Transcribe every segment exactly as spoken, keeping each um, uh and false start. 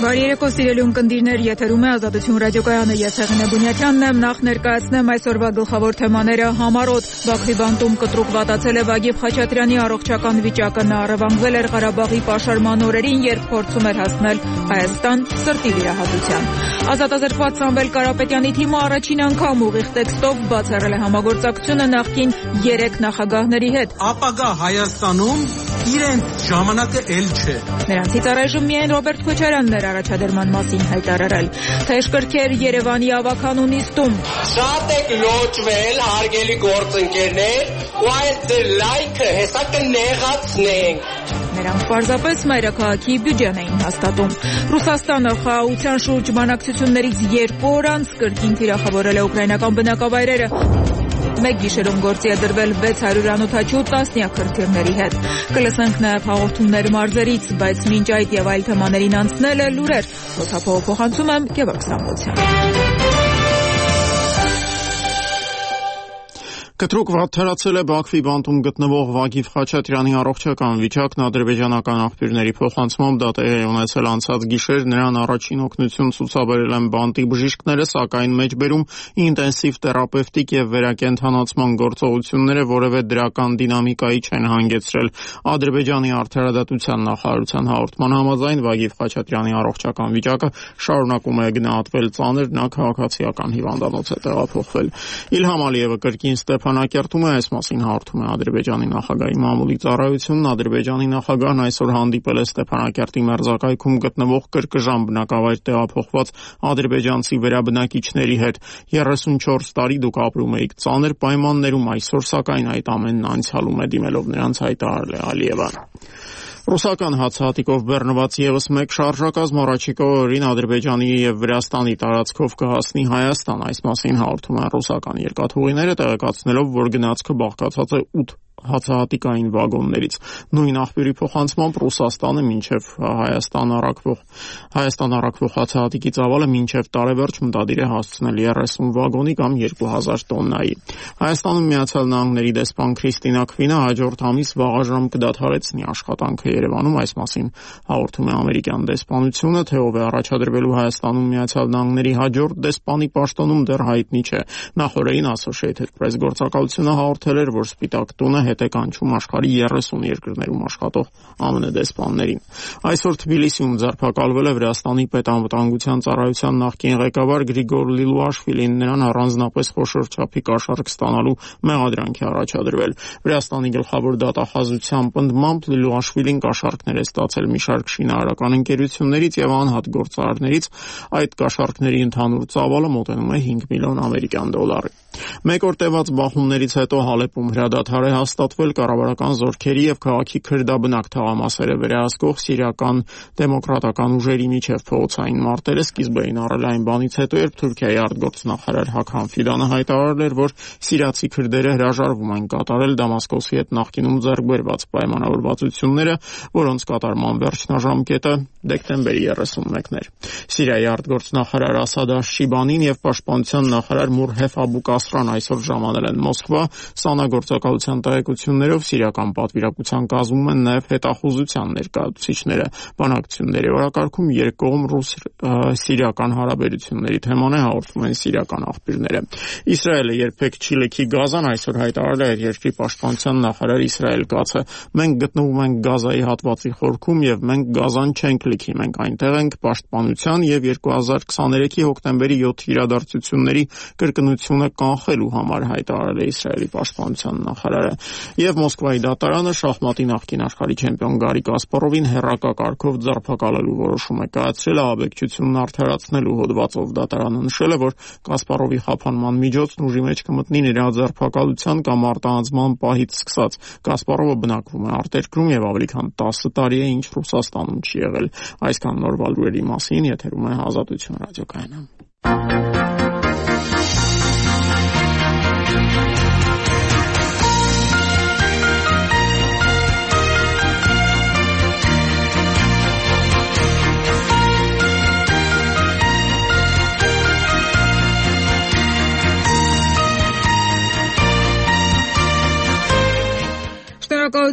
Բարի երեկո սիրելի ունկնդիրներ, եթերում է Ազատություն ռադիոկայանը, ես Հեղինե Բունյաթյանն եմ, նախ ներկայացնեմ այսօրվա գլխավոր թեմաները։ Համառոտ Բաքվի բանտում կտրուկ վատացել է Վագիվ Խաչատրյանի առողջական վիճակը, նա առևանգվել էր Ղարաբաղի պաշարման օրերին, երբ փորձում էր հասնել Հայաստան սրտի վիրահատության։ Ազատազրկված Սամվել Կարապետյանի թիմը առաջին անգամ ուղիղ տեքստով բացառել է համագործակցությունը նախկին երեք նախագահների հետ։ Ապագա Հայաստանում իրենց ժամանակը էլ չէ։ Նրանցից առայժմ միայն Ռոբերտ Քոչարյանն էր առաջադրման մասին հայտարարել։ Թեժ կրքեր Երևանի ավագանու նիստում։ Շատ եք լոճվել, հարգելի գործընկերներ, ու այդ ձեր լայքը հեսա կնեղացնենք։ Նրանք պարզապես մայրաքաղաքի բյուջեն էին հաստատում։ Ռուսաստանը խաղաղության շուրջ բանակցություններից երկու օր անց կրկին թիրախավորել է ուկրաինական բնակավայրերը։ Մեկ գիշերում գործի է դրվել վեց հարյուր անօդաչու տասնյակ քրքիրների հետ։ Կլսենք նաև հաղորդումներ մարզերից, բայց մինչ այդ եւ այլ թեմաներին անցնելը լուրեր։ Հոսափողը փոխանցում եմ Գևորգ Սամոյցյան։ Կտրուկ վատթարացել է Բաքվի բանտում գտնվող Վագիվ Խաչատրյանի առողջական վիճակն, ադրբեջանական աղբյուրների փոխանցմամբ դա տեղի է ունեցել անցած գիշեր, նրան առաջին օգնություն ցուցաբերել են բանտի բժիշկները, սակայն մեջբերում ինտենսիվ թերապևտիկ եւ վերակենդանացման գործողությունները որևէ դրական դինամիկայի չեն հանգեցրել։ Ադրբեջանի արդարադատության նախարարության հաղորդման համաձայն Վագիվ Խաչատրյանի առողջական վիճակը շարունակում է գնահատվել ծանր, նա քաղաքացիական հիվանդանոց է տեղափոխվել։ Իլհամ Ալիևը կրկին Ստեփանակերտում է, այս մասին հաղորդում է Ադրբեջանի նախագահի մամուլի ծառայությունն։ Ադրբեջանի նախագահն այսօր հանդիպել է Ստեփանակերտի մերձակայքում գտնվող կրկժան բնակավայր տեղափոխված ադրբեջանցի վերաբնակիչների հետ։ երեսունչորս տարի դուք ապրում եք ծանր պայմաններում, այսօր սակայն այդ ամենն անցյալում է, դիմելով նրանց հայտարարել է Ալիևը։ Ռուսական հացահատիկով բեռնված ևս մեկ շարժակազմ առաջիկա օրերին Ադրբեջանի եւ Վրաստանի տարածքով կհասնի Հայաստան, այս մասին հաղորդում են ռուսական երկաթուղիները, տեղեկացնելով, որ գնացքը բաղկացած է ութ հացահատիկային վագոններից։ Նույն աղբյուրի փոխանցմամբ Ռուսաստանը մինչև Հայաստան առաքվող Հայաստան առաքվող հացահատիկի ծավալը մինչև տարեվերջ մտադիր է հասցնել երեսուն վագոնի կամ երկու հազար տոննայի։ Հայաստանում Միացյալ Նահանգների դեսպան Քրիստինա Քվինը հաջորդ ամիս վաղաժամ կդադարեցնի աշխատանքը Երևանում, այս մասին հաղորդում է ամերիկյան դեսպանությունը, թե ով է առաջադրվելու Հայաստանում Միացյալ Նահանգների հաջորդ դեսպանի պաշտոնում դեռ հայտնի չէ։ Նախորդին Associated Press գործակալությունը հաղորդել էր, որ Սպիտակ տունը հետ է կանչում աշխարհի երեսուն երկրներում աշխատող ԱՄՆ դեսպաններին։ Այսօր Թբիլիսիում ձերբակալվել է Վրաստանի պետանվտանգության ծառայության նախկին ղեկավար Գրիգոր Լիլուաշվիլին, նրան առանձնապես խոշոր չափի կաշառք ստանալու մեղադրանք է առաջադրվել։ Վրաստանի գլխավոր դատախազության պնդմամբ Լիլուաշվիլին կաշառքներ է ստացել մի շարք շինարարական ընկերություններից եւ անհատ գործարարներից, այդ կաշառքների ընդհանուր ծավալը մոտենում է հինգ միլիոն ամերիկյան դոլարի։ Մեկ օր տևած բախումներից հետո Հալեպում հրադադար է հաստատվել կառավարական զորքերի եւ քաղաքի քրդաբնակ թաղամասերը վերահսկող սիրիական դեմոկրատական ուժերի միջև փողոցային մարտերը սկիզբ էին առել այն բանից հետո, երբ Թուրքիայի արտգործնախարար Հաքան Ֆիդանը հայտարարել էր, որ սիրիացի քրդերը հրաժարվում են կատարել Դամասկոսի հետ նախկինում ձեռք բերված պայմանավորվածությունները, որոնց կատարման վերջնաժամկետը դեկտեմբերի երեսունմեկն էր։ Սիրիայի արտգործնախարար Ասադ Աշշիբանին եւ պաշտպանության նախարար Մուրհեֆ Աբու Կասրան այսօր ժամանել են Մոսկվա։ Սանա գործակալության տեղեկություններով սիրիական պատվիրակության կազմում են նաև հետախուզության ներկայացուցիչները։ Բանակցությունների օրակարգում երկկողմ ռուս-սիրիական հարաբերությունների թեման է, հաղորդում են սիրիական աղբյուրները։ Իսրայելը երբեք չի լքի Գազան, այսօր հայտարարել է երկրի պաշտպանության նախարար Իսրայել Կացը։ Մենք գտնվում ենք Գազայի հատվածի խորքում եւ մենք Գազան չենք լքի, մենք այնտեղ ենք պաշտպանության եւ երկու հազար քսաներեքի հոկտեմբերի յոթի իրադարձությունների կրկնությունը կանխելու համար, հայտարարել է Իսրայելի պաշտպանության նախարարը։ Եվ Մոսկվայի դատարանը շախմատի նախկին աշխարհի չեմպիոն Գարի Կասպարովին հեռակա կարգով ձերբակալելու որոշում է կայացրել ահաբեկչությունն արդարացնելու հոդվածով։ Դատարանը նշել է, որ Կասպարովի խափանման միջոցն ուժի մեջ կմտնի նրա ձերբակալության կամ արտահանձնման պահից սկսած։ Կասպարովը բնակվում է արտերկրում եւ ավելի քան տասը տարի է, ինչ Ռուսաստանում չի եղել։ Այսքան նորվա լուրերի մասին, եթերում է Ազատություն ռադիոկայանը։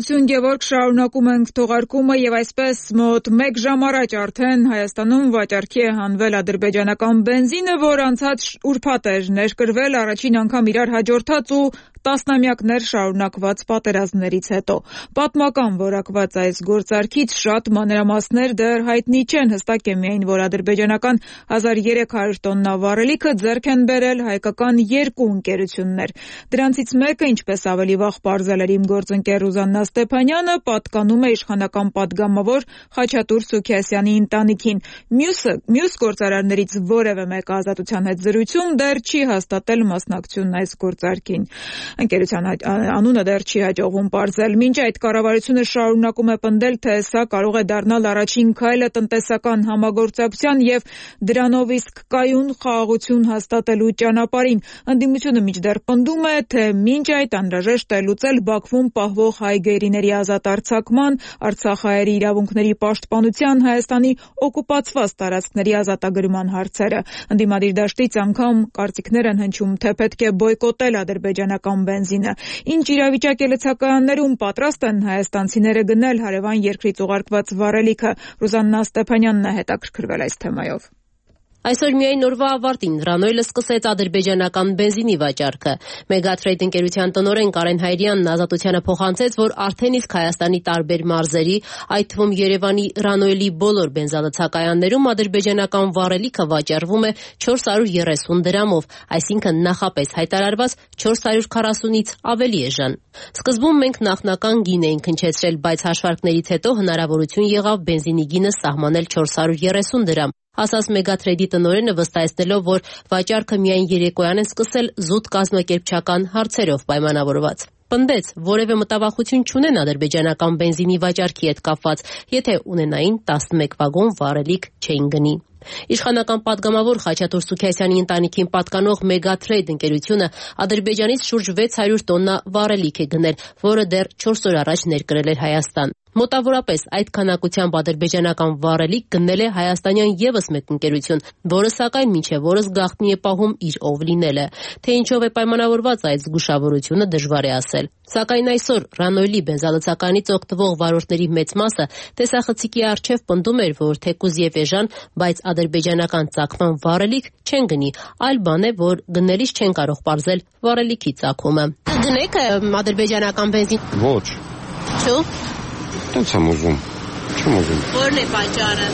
Շնորհակալություն Գևորգ, շարունակում ենք թողարկումը եւ այսպես մոտ մեկ ժամ առաջ արդեն Հայաստանում վաճառքի է հանվել ադրբեջանական բենզինը, որ անցած ուրբաթ էր ներկրվել առաջին անգամ իրար հաջորդած ու տասնամյակներ շարունակված պատերազմներից հետո։ Պատմական որակված այս գործարքից շատ մանրամասներ դեռ հայտնի չեն, հստակ է միայն, որ ադրբեջանական հազար երեք հարյուր տոննա վառելիքը ձեռք են բերել հայկական երկու ընկերություններ։ Դրանցից մեկը, ինչպես ավելի վաղ պարզել էր իմ գործընկեր Ռուզաննա Ստեփանյանը, պատկանում է իշխանական պատգամավոր Խաչատուր Սուքիասյանի ընտանիքին։ Մյուսը, մյուս գործարարներից որևէ մեկը ազատության հետ զրույցում դեռ չի հաստատել մասնակցությունն այս գործարքին։ Ընկերության անունը դեռ չի հաջողվում պարզել։ Մինչ այդ կառավարությունը շարունակում է պնդել, թե սա կարող է դառնալ առաջին քայլը տնտեսական համագործակցության եւ դրանով իսկ կայուն խաղաղություն հաստատելու ճանապարհին։ Ընդդիմությունը մինչդեռ պնդում է, թե մինչ այդ անհրաժեշտ է լուծել Բաքվում պահվող հայ գերիների ազատ արձակման, արցախահայերի իրավունքների պաշտպանության, Հայաստանի օկուպացված տարածքների ազատագրման հարցերը։ Ընդդիմադիր դաշտից անգամ կարծիքներ են հնչում, թե պետք է բոյկոտել ադրբեջանական բենզինը։ Ինչ իրավիճակ է լցակայաններում, պատրաստ են հայաստանցիները գնել հարևան երկրից ուղարկված վառելիքը։ Ռուզաննա Ստեփանյանն է հետաքրքրվել այս թեմայով։ Այսօր միայն օրվա ավարտին Ռանոյլը սկսեց ադրբեջանական բենզինի վաճառքը։ Մեգատրեյդ ընկերության տնօրեն Կարեն Հայրյանն ազատությանը փոխանցեց, որ արդեն իսկ Հայաստանի տարբեր մարզերի, այդ թվում Երևանի Ռանոյլի բոլոր բենզալցակայաններում ադրբեջանական վառելիքը վաճառվում է չորս հարյուր երեսուն դրամով, այսինքն նախապես հայտարարված չորս հարյուր քառասունից ավելի էժան։ Սկզբում մենք նախնական գին էինք հնչեցրել, բայց հաշվարկներից հետո հնարավորություն եղավ բենզինի գինը սահմանել չորս հարյուր երեսուն դրամ։ Ասաց Մեգատրեյդի տնօրենը, վստահեցնելով, որ վաճառքը միայն երեկոյան են սկսել զուտ կազմակերպչական հարցերով պայմանավորված։ Պնդեց, որևէ մտավախություն չունեն ադրբեջանական բենզինի վաճառքի հետ կապված, եթե ունենային տասնմեկ վագոն վառելիք չէին գնի։ Իշխանական պատգամավոր Խաչատուր Սուքիասյանի ընտանիքին պատկանող Մեգատրեյդ ընկերությունը Ադրբեջանից շուրջ վեց հարյուր տոննա վառելիք է գնել, որը դեռ չորս օր առաջ ներկրել էր Հայաստան։ Մոտավորապես այդ քանակությամբ ադրբեջանական վառելիք գնել է հայաստանյան եւս մեկ ընկերություն, որը սակայն մինչեւ օրս գաղտնի է պահում իր ով լինելը։ Թե ինչով է պայմանավորված այդ զգուշավորությունը դժվար է ասել։ Սակայն այսօր Ռանոյլի բենզալցականից օգտվող վարորդների մեծ մասը տեսախցիկի առջև պնդում էր, որ թեկուզ եւ էժան, բայց ադրբեջանական ծագման վառելիք չեն գնի, այլ բան է, որ գնելիս չեն կարող պարզել վառելիքի ծագումը։ Գնեք ադրբեջանական բենզին։ Ոչ։ Չէ՞։ Դենց եմ ուզում, չեմ ուզում։ Որն է պատճառը։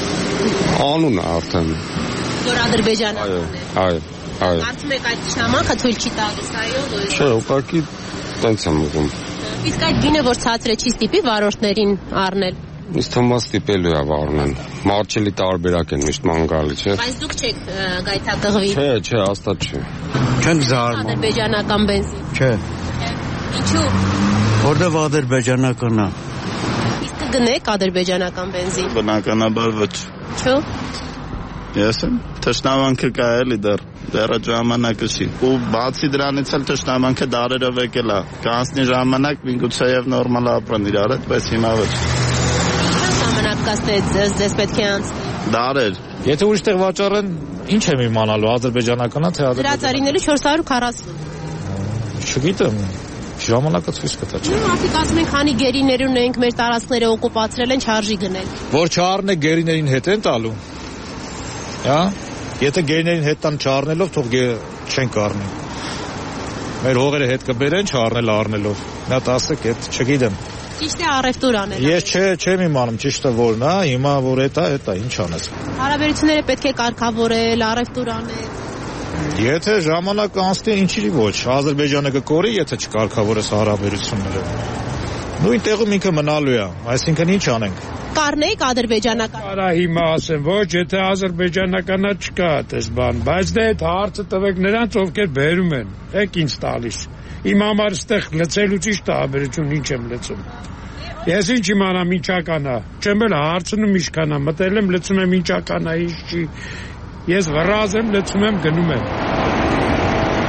Անունը արդեն։ Որ ադրբեջանական է։ Այո, այո։ Կարծում եք այդ շնամանքը թույլ չի տալիս, այո։ Չէ, ուղղակի դենց եմ ուզում։ Իսկ այդ գինը, որ ցածր է, չի ստիպի վարորդներին առնել։ Ինձ թվում է ստիպելու է վառնեն։ Մարչելի տարբերակ են միշտ ման գալի, չէ։ Բայց դուք չեք գայթակղվի։ Չէ, չէ, հաստատ չէ։ Չենք զարմանում։ Ադրբեջանական բենզին։ Չէ։ Ինչու։ Որտեղ ադրբեջանական է։ Իսկ գնեք ադրբեջանական բենզին։ Բնականաբար ոչ։ Չէ։ Ես եմ թշնամանքը կա էլի դեռ դեռ ժամանակը չի ու բացի դրանից էլ թշնամանքը դարերով եկել է կանցնի ժամանակ միգուցեև նորմալ ապրեն իրար հետ բայց հիմա ոչ Ինչ ժամանակ կասեց ձեզ պետք է անցնի դարեր եթե ուրիշ տեղ վաճառեն ինչ եմ իմանալու ադրբեջանականա թե ադրբեջանական դրա ծարիները չորս հարյուր քառասուն չգիտեմ ժամանակը ցույց կտա չէ։ Մարդիկ ասում են, քանի գերիներ ունենք, մեր տարածքները օկուպացրել են, չարժի գնել։ Որ չառնե գերիներին հետ են տալու։ Հա? Եթե գերիներին հետ տան չառնելով, թող չեն կառնի։ Մեր հողերը հետ կբերեն չառնել առնելով։ Նա տասեք այդ չգիտեմ։ Ճիշտ է առևտուր անել։ Ես չէ, չեմ իմանում ճիշտը որն է, հիմա որ էտա, էտա ինչ անես։ Հարաբերությունները պետք է կարգավորել, առևտուր անել։ Եթե ժամանակ անցնի, ինչի ոչ, Ադրբեջանը կկորի, եթե չկարգավորես հարաբերությունները։ Նույն տեղում ինքը մնալու է, այսինքն ինչ անենք։ Կառնեիք ադրբեջանական։ Արա հիմա ասեմ, ոչ, եթե ադրբեջանականա չկա այդպես բան, բայց դե այդ հարցը տվեք նրանց, ովքեր բերում են, եք ինձ տալիս։ Իմ համար ստեղ լցելու ճիշտ տարբերություն ինչ եմ լցում։ Ես ինչ իմանամ ինչականա, չեմ էլ հարցնում ինչքանա, մտել եմ լցում եմ ինչականա, ինչ չի։ Ես վռազ եմ, լցում եմ, գնում եմ։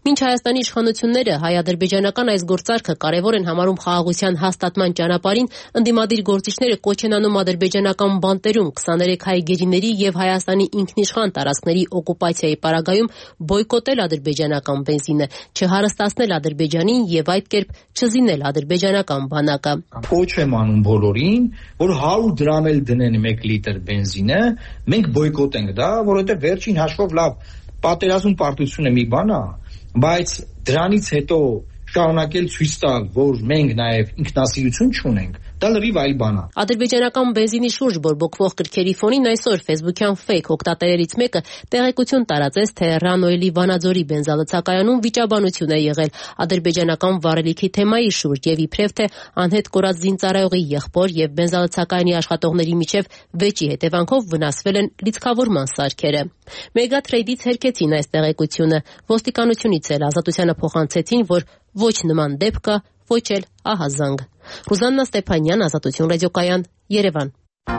Մինչ Հայաստանի իշխանությունները հայ-ադրբեջանական այս գործարքը կարևոր են համարում խաղաղության հաստատման ճանապարհին, ընդդիմադիր գործիչները կոչ են անում ադրբեջանական բանտերում քսաներեք հայ գերիների եւ Հայաստանի ինքնիշխան տարածքների օկուպացիայի պարագայում բոյկոտել ադրբեջանական բենզինը, չհարստացնել Ադրբեջանին եւ այդ կերպ չզինել ադրբեջանական բանակը։ Կոչ եմ անում բոլորին, որ հարյուր դրամ էլ դնեն մեկ լիտր բենզինը, մենք բոյկոտենք դա, որովհետեւ վերջին հաշվով լավ պատերազմ պարտությունը մի բան է, բայց դրանից հետո շարունակել ցույց տալ, որ մենք նաև ինքնասիրություն չունենք, դա լրիվ այլ բան է։ Ադրբեջանական բենզինի շուրջ բորբոքվող գրքերի ֆոնին այսօր Facebook-յան ֆեյք օգտատերերից մեկը տեղեկություն տարածեց, թե Ռանոյելի Վանաձորի բենզալցակայանում վիճաբանություն է եղել ադրբեջանական վառելիքի թեմայի շուրջ եւ իբրև թե անհետ կորած զինծառայողի եղբոր եւ բենզալցակայանի աշխատողների միջև վեճի հետևանքով վնասվել են լիցքավորման սարքերը։ Մեգատրեյդից հերքեցին այս տեղեկությունը, ոստիկանությունից էլ Ազատությանը փոխանցեցին, որ ոչ նման դեպք կա, ոչ էլ ահազանգ։ Ռուզաննա Ստեփանյան, Ազատություն ռադիոկայան, Երևան։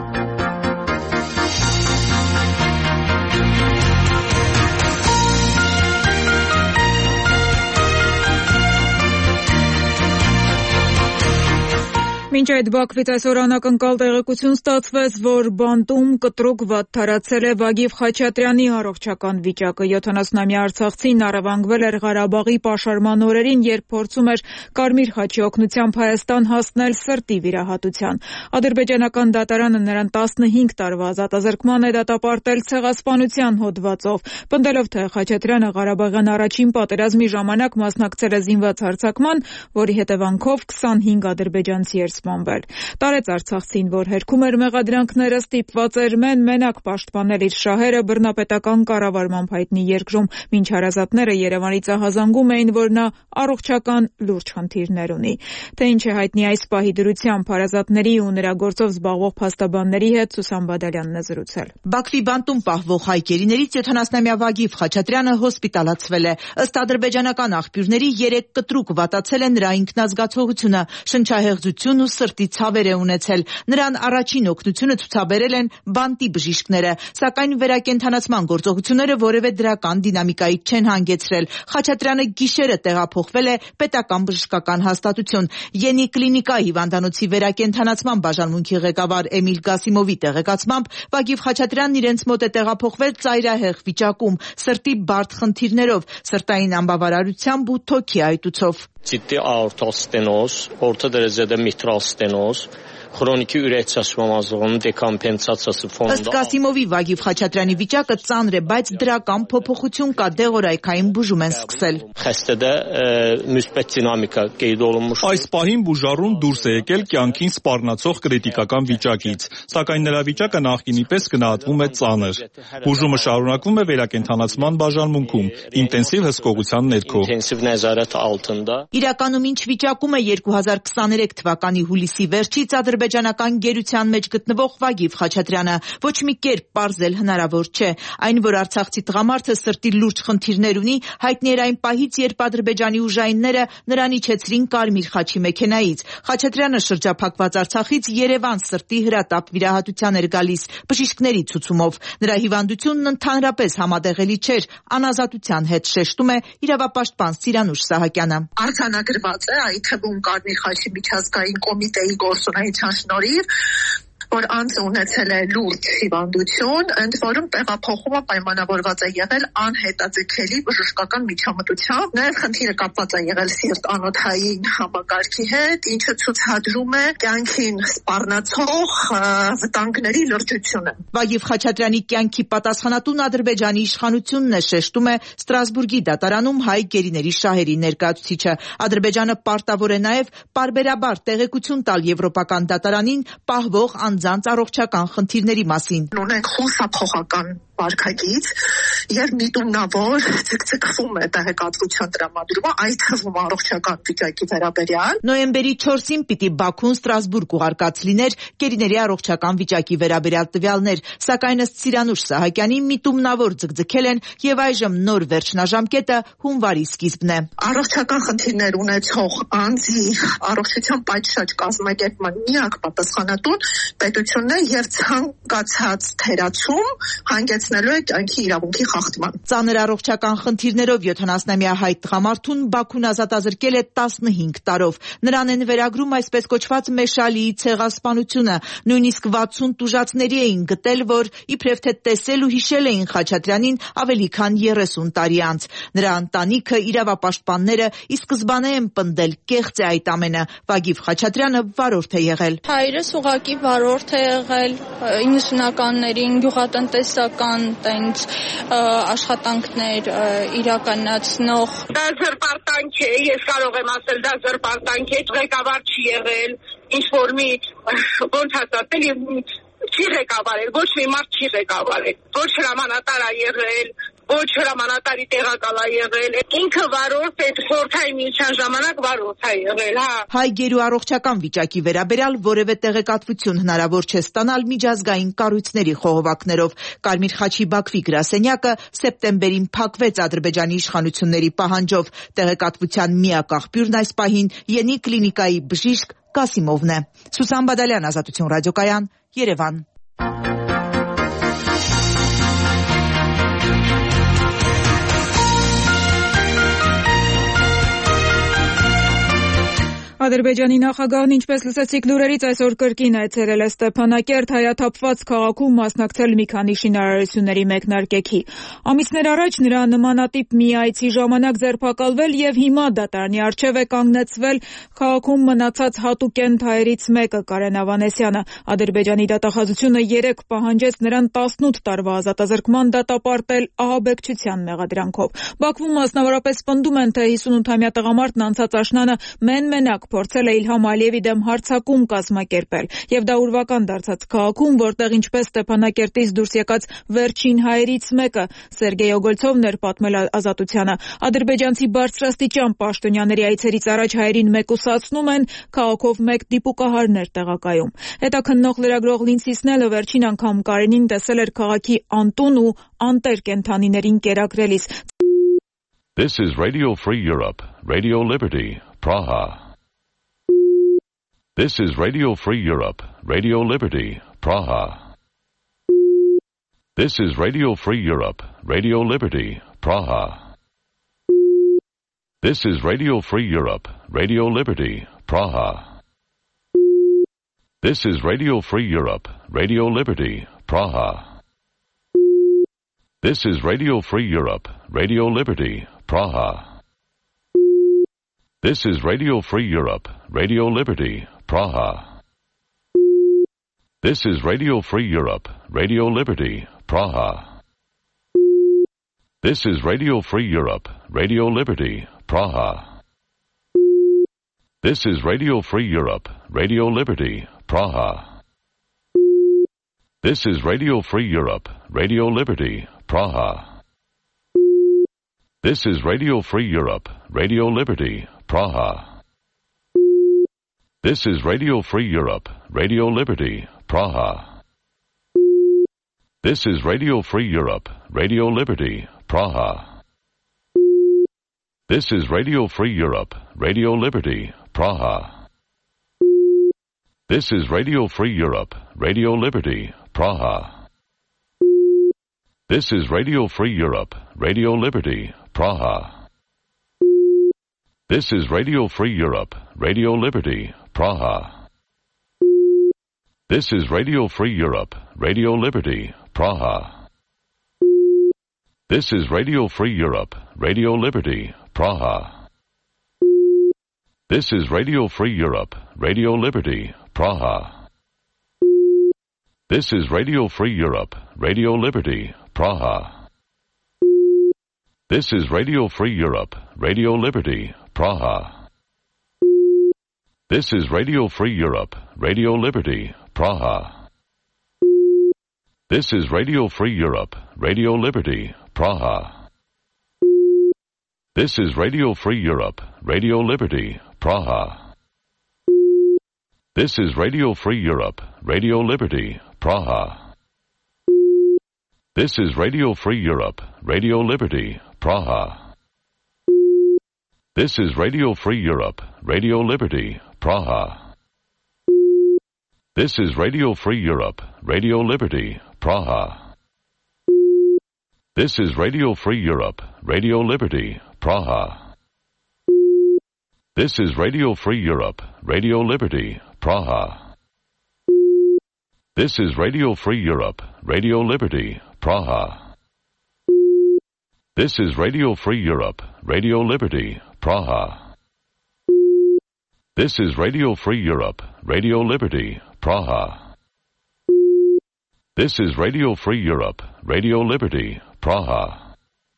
Մինչ այդ Բաքվից այսօր անակնկալ տեղեկություն ստացվեց, որ բանտում կտրուկ վատթարացել է Վագիվ Խաչատրյանի առողջական վիճակը։ յոթանասունամյա արցախցին առևանգվել էր Ղարաբաղի պաշարման օրերին, երբ փորձում էր Կարմիր խաչի օգնությամբ Հայաստան հասնել սրտի վիրահատության։ Ադրբեջանական դատարանը նրան տասնհինգ տարվա ազատազրկման է դատապարտել ցեղասպանության հոդվածով, պնդելով, թե Խաչատրյանը Ղարաբաղյան առաջին պատերազմի ժամանակ մասնակցել է զինված հարձակման, որի հետևանքով քսանհինգ ադրբեջանցի էր սպանվել։ Տարեց արցախցին, որ հերքում էր մեղադրանքները, ստիպված էր մեն-մենակ պաշտպանել իր շահերը բռնապետական կառավարմամբ հայտնի երկրում, մինչ հարազատները Երևանից ահազանգում էին, որ նա առողջական լուրջ խնդիրներ ունի։ Թե ինչ է հայտնի այս պահի դրությամբ հարազատների ու նրա գործով զբաղվող փաստաբանների հետ Սուսան Բադալյանն է զրուցել։ Բաքվի բանտում պահվող հայ գերիներից յոթանասունամյա Վագիվ Խաչատրյանը հոսպիտալացվել է։ Ըստ ադրբեջանական աղբյուրների երեք կտրուկ վատացել է նրա ինքնազգացողությունը, շնչահեղձություն ու սրտի ցավեր է ունեցել։ Նրան առաջին օգնությունը ցուցաբերել են բանտի բժիշկները, սակայն վերակենդանացման գործողությունները որևէ դրական դինամիկայի չեն հանգեցրել։ Խաչատրյանը գիշերը տեղափոխվել է պետական բժշկական հաստատություն։ Յենի կլինիկա հիվանդանոցի վերակենդանացման բաժանմունքի ղեկավար Էմիլ Գասիմովի տեղեկացմամբ Վագիվ Խաչատրյանն իրենց մոտ է տեղափոխվել ծայրահեղ վիճակում, սրտի բարդ խնդիրներով, սրտային անբավարարությամբ ու թոքի այտուցով։ Ciddi aortal stenoz, orta derecede mitral stenoz, xroniki ürək çatışmamazlığının dekompensasiyası fonunda. Ըստ Գասիմովի Վագիվ Խաչատրյանի վիճակը ծանր է, բայց դրական փոփոխություն կա, դեղորայքային բուժում են սկսել։ Xəstədə müsbət dinamika qeyd olunmuş. Այս պահին բուժառուն դուրս է եկել կյանքին սպառնացող կրիտիկական վիճակից, սակայն նրա վիճակը նախկինի պես գնահատվում է ծանր։ Բուժումը շարունակվում է վերակենդանացման բաժանմունքում, ինտենսիվ հսկողության ներքո։ İntensiv nəzarət altında. Իրականում ինչ վիճակում է երկու հազար քսաներեք թվականի հուլիսի վերջից ադրբեջանական գերության մեջ գտնվող Վագիվ Խաչատրյանը, ոչ մի կերպ պարզել հնարավոր չէ։ Այն, որ արցախցի տղամարդը սրտի լուրջ խնդիրներ ունի, հայտնի էր այն պահից, երբ ադրբեջանի ուժայինները նրան իջեցրին Կարմիր խաչի մեքենայից։ Խաչատրյանը շրջափակված Արցախից Երևան սրտի հրատապ վիրահատության էր գալիս բժիշկների ցուցումով։ Նրա հիվանդությունն ընդհանրապես համատեղելի չէր անազատության հետ, շեշտում է իրավապաշտպան Սիրանուշ Սահակյանը։ Արձանագրված է այդ թվում Կարմիր խաչի միջազգային կոմիտեի գործունեության շնորհիվ, որ անձը ունեցել է լուրջ հիվանդություն, ընդ որում տեղափոխումը պայմանավորված է եղել անհետաձգելի բժշկական միջամտությամբ։ Նաև խնդիրը կապված է եղել սիրտ-անոթային համակարգի հետ, ինչը ցուցադրում է կյանքին սպառնացող վտանգների լրջությունը։ Վագիվ Խաչատրյանի կյանքի պատասխանատուն Ադրբեջանի իշխանությունն է, շեշտում է Ստրասբուրգի դատարանում հայ գերիների շահերի ներկայացուցիչը։ Ադրբեջանը պարտավոր է նաև պարբերաբար տեղեկություն տալ Եվրոպական դատարանին պահվող անձանց առողջական խնդիրների մասին։ Ունենք խուսափողական վարքագիծ եւ միտումնավոր ցկցկվում է տեղեկատվության տրամադրումը, այդ թվում առողջական վիճակի վերաբերյալ։ Նոյեմբերի չորսին պիտի Բաքուն Ստրասբուրգ ուղարկած լիներ գերիների առողջական վիճակի վերաբերյալ տվյալներ, սակայն ըստ Սիրանուշ Սահակյանի միտումնավոր ձգձգել են եւ այժմ նոր վերջնաժամկետը հունվարի սկիզբն է։ Առողջական խնդիրներ ունեցող անձի առողջության պատշաճ կազմակերպման միակ պատասխանատուն պետությունն է եւ ցանկացած թերացում հանգեցնում հասնելու է կյանքի իրավունքի խախտման։ Ծանր առողջական խնդիրներով յոթանասնամյա հայ տղամարդուն Բաքուն ազատազրկել է տասնհինգ տարով։ Նրան են վերագրում այսպես կոչված Մեշալիի ցեղասպանությունը։ Նույնիսկ վաթսուն տուժածների էին գտել, որ իբրև թե տեսել ու հիշել էին Խաչատրյանին ավելի քան երեսուն տարի անց։ Նրա ընտանիքը, իրավապաշտպանները ի սկզբանե են պնդել կեղծ է այդ ամենը։ Վագիվ Խաչատրյանը վարորդ է եղել։ Հայրս ուղղակի վարորդ է եղել իննսունականներին, գյուղատնտեսական տենց աշխատանքներ իրականացնող։ Դա զրպարտանք է, ես կարող եմ ասել, դա զրպարտանք է, ղեկավար չի եղել, ինչ որ մի ոնց ասել, չի ղեկավարել, ոչ մի մարդ չի ղեկավարել, ոչ հրամանատար է եղել, ոչ հրամանատարի տեղակալ է եղել, ինքը վարորդ է, խորհրդային միության ժամանակ վարորդ է եղել, հա։ Հայ գերու առողջական վիճակի վերաբերյալ որևէ տեղեկատվություն հնարավոր չէ ստանալ միջազգային կառույցների խողովակներով։ Կարմիր խաչի Բաքվի գրասենյակը սեպտեմբերին փակվեց Ադրբեջանի իշխանությունների պահանջով։ Տեղեկատվության միակ աղբյուրն այս պահին Յենի կլինիկայի բժիշկ Կասիմովն է։ Սուսան Բադալյան, Ազատություն ռադիոկայան, Երևան։ Ադրբեջանի նախագահն, ինչպես լսեցիք լուրերից, այսօր կրկին այցելել է Ստեփանակերտ, հայաթափված քաղաքում մասնակցել մի քանի շինարարությունների մեկնարկեքի։ Ամիսներ առաջ նրա նմանատիպ մի այցի ժամանակ ձերբակալվել եւ հիմա դատարանի առջեւ է կանգնեցվել քաղաքում մնացած հատուկենտ հայերից մեկը՝ Կարեն Ավանեսյանը։ Ադրբեջանի դատախազությունը երեկ պահանջեց նրան տասնութ տարվա ազատազրկման դատապարտել ահաբեկչության մեղադրանքով։ Բաքվում մասնավորապես պնդում են, թե հիսունութամյա տղամարդն անցած աշնանը մեն-մենակ փորձել է Իլհամ Ալիևի դեմ հարձակում կազմակերպել, եւ դա ուրվական դարձած քաղաքում, որտեղ ինչպես Ստեփանակերտից դուրս եկած վերջին հայերից մեկը Սերգեյ Օգոլցովն էր պատմել Ազատությանը, ադրբեջանցի բարձրաստիճան պաշտոնյաների այցերից առաջ հայերին մեկուսացնում են, քաղաքով մեկ դիպուկահարներ տեղակայում։ Հետաքննող լրագրող Լինսի Սնելը վերջին անգամ Կարենին տեսել էր քաղաքի անտուն ու անտեր կենդանիներին կերակրելիս։ This is Radio Free Europe, Radio Liberty, Praha. This is Radio Free Europe, Radio Liberty, Praha. This is Radio Free Europe, Radio Liberty, Praha. This is Radio Free Europe, Radio Liberty, Praha. This is Radio Free Europe, Radio Liberty, Praha. This is Radio Free Europe, Radio Liberty, Praha. This is Radio Free Europe, Radio Liberty, Praha. This is Radio Free Europe, Radio Liberty, Praha. This is Radio Free Europe, Radio Liberty, Praha. This is Radio Free Europe, Radio Liberty, Praha. This is Radio Free Europe, Radio Liberty, Praha. This is Radio Free Europe, Radio Liberty, Praha. This is Radio Free Europe, Radio Liberty, Praha. This is Radio Free Europe, Radio Liberty, Praha. This is Radio Free Europe, Radio Liberty, Praha. This is Radio Free Europe, Radio Liberty, Praha. This is Radio Free Europe, Radio Liberty, Praha. This is Radio Free Europe, Radio Liberty, Praha. This is Radio Free Europe, Radio Liberty, Praha. This is Radio Free Europe, Radio Liberty, Praha. This is Radio Free Europe, Radio Liberty, Praha. This is Radio Free Europe, Radio Liberty, Praha. This is Radio Free Europe, Radio Liberty, Praha. This is Radio Free Europe, Radio Liberty, Praha. This is Radio Free Europe, Radio Liberty, Praha. This is Radio Free Europe, Radio Liberty, Praha. This is Radio Free Europe, Radio Liberty, Praha. This is Radio Free Europe, Radio Liberty, Praha. This is Radio Free Europe, Radio Liberty, Praha. This is Radio Free Europe, Radio Liberty, Praha. This is Radio Free Europe, Radio Liberty, Praha. This is Radio Free Europe, Radio Liberty, Praha. This is Radio Free Europe, Radio Liberty, Praha. This is Radio Free Europe, Radio Liberty, Praha. This is Radio Free Europe, Radio Liberty, Praha. This is Radio Free Europe, Radio Liberty, Praha.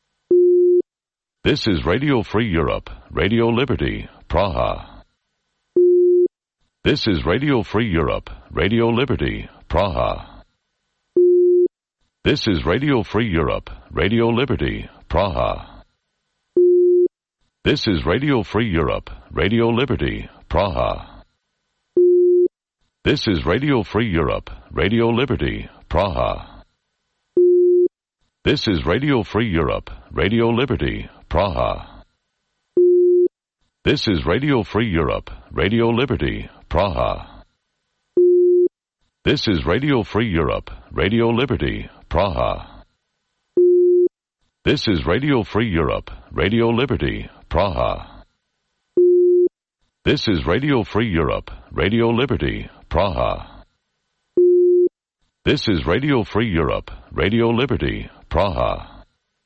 This is Radio Free Europe, Radio Liberty, Praha. This is Radio Free Europe, Radio Liberty, Praha. This is Radio Free Europe, Radio Liberty, Praha. This is Radio Free Europe, Radio Liberty, Praha. This is Radio Free Europe, Radio Liberty, Praha. This is Radio Free Europe, Radio Liberty, Praha. This is Radio Free Europe, Radio Liberty, Praha. This is Radio Free Europe, Radio Liberty, Praha. This is Radio Free Europe, Radio Liberty, Praha. This is Radio Free Europe, Radio Liberty, Praha. This is Radio Free Europe, Radio Liberty, Praha.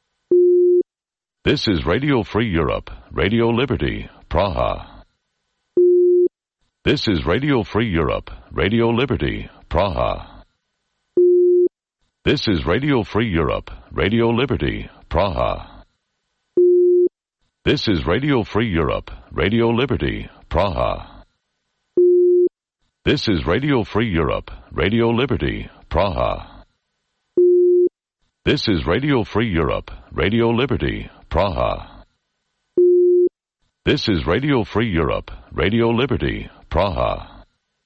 This is Radio Free Europe, Radio Liberty, Praha. This is Radio Free Europe, Radio Liberty, Praha. This is Radio Free Europe, Radio Liberty, Praha. This is Radio Free Europe, Radio Liberty, Praha. This is Radio Free Europe, Radio Liberty, Praha. This is Radio Free Europe, Radio Liberty, Praha. This is Radio Free Europe, Radio Liberty, Praha.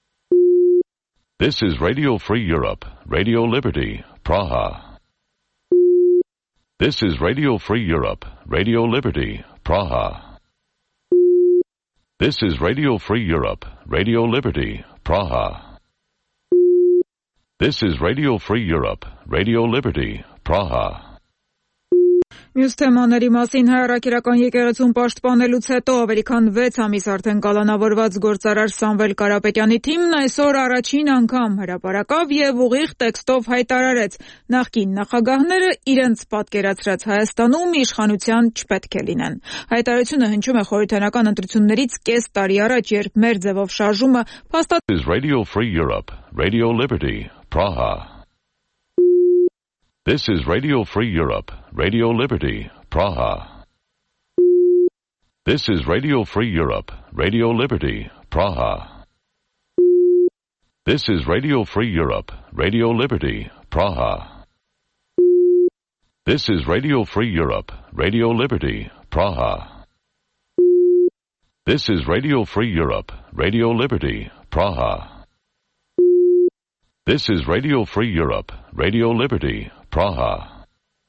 This is Radio Free Europe, Radio Liberty, Praha. This is Radio Free Europe, Radio Liberty, Praha. This is Radio Free Europe, Radio Liberty, Praha. This is Radio Free Europe, Radio Liberty, Praha. Մյուս թեմաների մասին հայրաքրական եկեղեցուն պաշտպանելուց հետո ավելի քան վեց ամիս արդեն կալանավորված գործարար Սամվել Կարապետյանի թիմն այսօր առաջին անգամ հրապարակավ եւ ուղիղ տեքստով հայտարարեց. նախկին նախագահները իրենց պատկերացրած Հայաստանում իշխանության չպետք է լինեն։ Հայտարարությունը հնչում է խորհրդանական ընտրություններից կես տարի առաջ, երբ մեր ձևով շարժումը փաստաթղթ Radio Free Europe, Radio Liberty, Praha. This is Radio Free Europe, Radio Liberty, Praha. This is Radio Free Europe, Radio Liberty, Praha. This is Radio Free Europe, Radio Liberty, Praha. This is Radio Free Europe, Radio Liberty, Praha. This is Radio Free Europe, Radio Liberty, Praha. This is Radio Free Europe, Radio Liberty, Praha.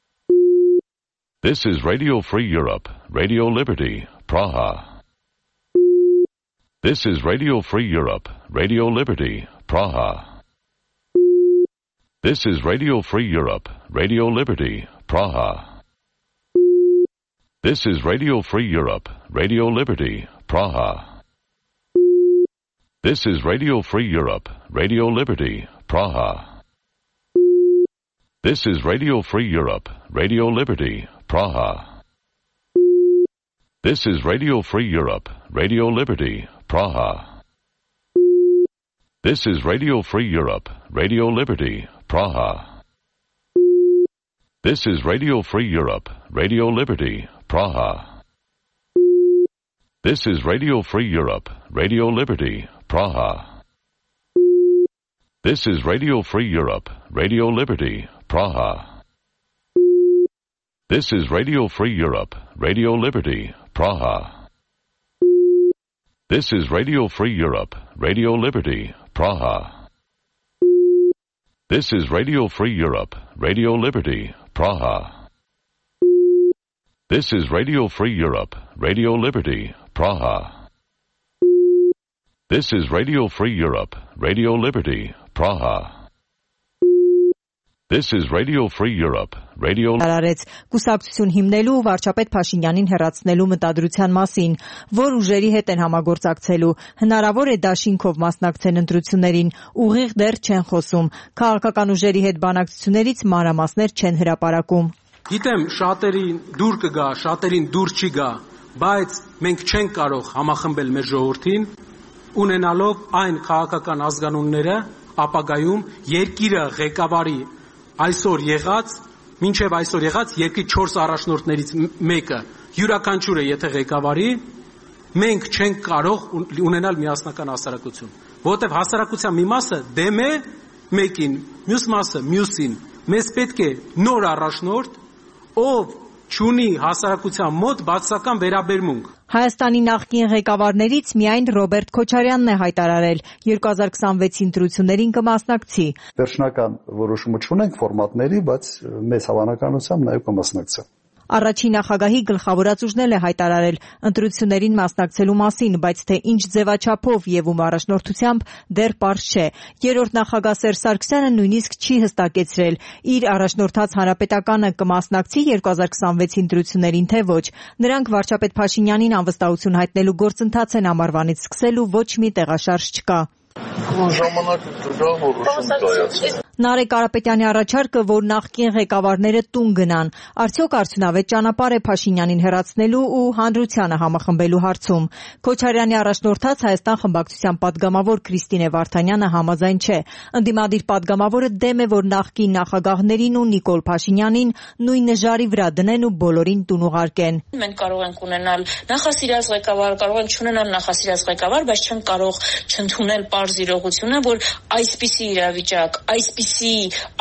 This is Radio Free Europe, Radio Liberty, Praha. This is Radio Free Europe, Radio Liberty, Praha. This is Radio Free Europe, Radio Liberty, Praha. This is Radio Free Europe, Radio Liberty, Praha. This is Radio Free Europe, Radio Liberty, Praha. This is Radio Free Europe, Radio Liberty, Praha. This is Radio Free Europe, Radio Liberty, Praha. This is Radio Free Europe, Radio Liberty, Praha. This is Radio Free Europe, Radio Liberty, Praha. This is Radio Free Europe, Radio Liberty, Praha. This is Radio Free Europe, Radio Liberty, Praha. This is Radio Free Europe, Radio Liberty, Praha. This is Radio Free Europe, Radio Liberty, Praha. This is Radio Free Europe, Radio Liberty, Praha. This is Radio Free Europe, Radio Liberty, Praha. This is Radio Free Europe, Radio Liberty, Praha. This is Radio Free Europe. Radio Արարեց կուսակցություն հիմնելու ու վարչապետ Փաշինյանին հեռացնելու մտադրության մասին, որ ուժերի հետ են համագործակցելու։ Հնարավոր է դաշինքով մասնակցեն ընտրություններին, ուղիղ դեռ չեն խոսում։ Քաղաքական ուժերի հետ բանակցություններից մանրամասներ չեն հրապարակում։ Գիտեմ, շատերին դուր կգա, շատերին դուր չի գա, բայց մենք չենք կարող համախմբել մեր ժողովրդին, ունենալով այն քաղաքական ազգանունները ապագայում երկիրը ղեկավարի այսօր եղած, մինչև այսօր եղած երկրի չորս առաջնորդներից մեկը յուրաքանչյուրը եթե ղեկավարի, մենք չենք կարող ունենալ միասնական հասարակություն, որովհետև հասարակության մի մասը դեմ է մեկին, մյուս մասը մյուսին, մեզ պետք է նոր առաջնորդ, ով չունի հասարակության մոտ բացասական վերաբերմունք։ Հայաստանի նախկին ղեկավարներից միայն Ռոբերտ Քոչարյանն է հայտարարել երկու հազար քսանվեցի ընտրություններին կմասնակցի։ Վերջնական որոշումը չունենք ֆորմատների, բայց մեծ հավանականությամբ նաև կմասնակցի։ Առաջին նախագահի գլխավորած ուժն էլ է հայտարարել ընտրություններին մասնակցելու մասին, բայց թե ինչ ձևաչափով եւ ում առաջնորդությամբ դեռ պարզ չէ։ Երրորդ նախագահ Սերժ Սարգսյանը նույնիսկ չի հստակեցրել իր առաջնորդած Հանրապետականը կմասնակցի երկու հազար քսանվեցի ընտրություններին, թե ոչ։ Նրանք վարչապետ Փաշինյանին անվստահություն հայտնելու գործընթաց են ամառվանից սկսել ու ոչ մի տեղաշարժ չկա։ Ժամանակը կգա որոշում կայացվի։ Նարեկ Կարապետյանի առաջարկը, որ նախկին ղեկավարները տուն գնան, արդյոք արդյունավետ ճանապարհ է Փաշինյանին հեռացնելու ու հանրությանը համախմբելու հարցում։ Քոչարյանի առաջնորդած Հայաստան խմբակցության падգամավոր Քրիստինե Վարդանյանը համաձայն չէ։ Ընդդիմադիր падգամավորը դեմ է, որ նախկին նախագահներին ու Նիկոլ Փաշինյանին նույն նժարի վրա դնեն ու բոլորին տուն ուղարկեն։ Մենք կարող ենք ունենալ նախասիրած ղեկավար, կարող ենք չունենալ նախասիրած ղեկավար, բայց չենք կարող չընդունել պարզ իրողությունը, որ այսպիսի իրավիճակ, այսպիսի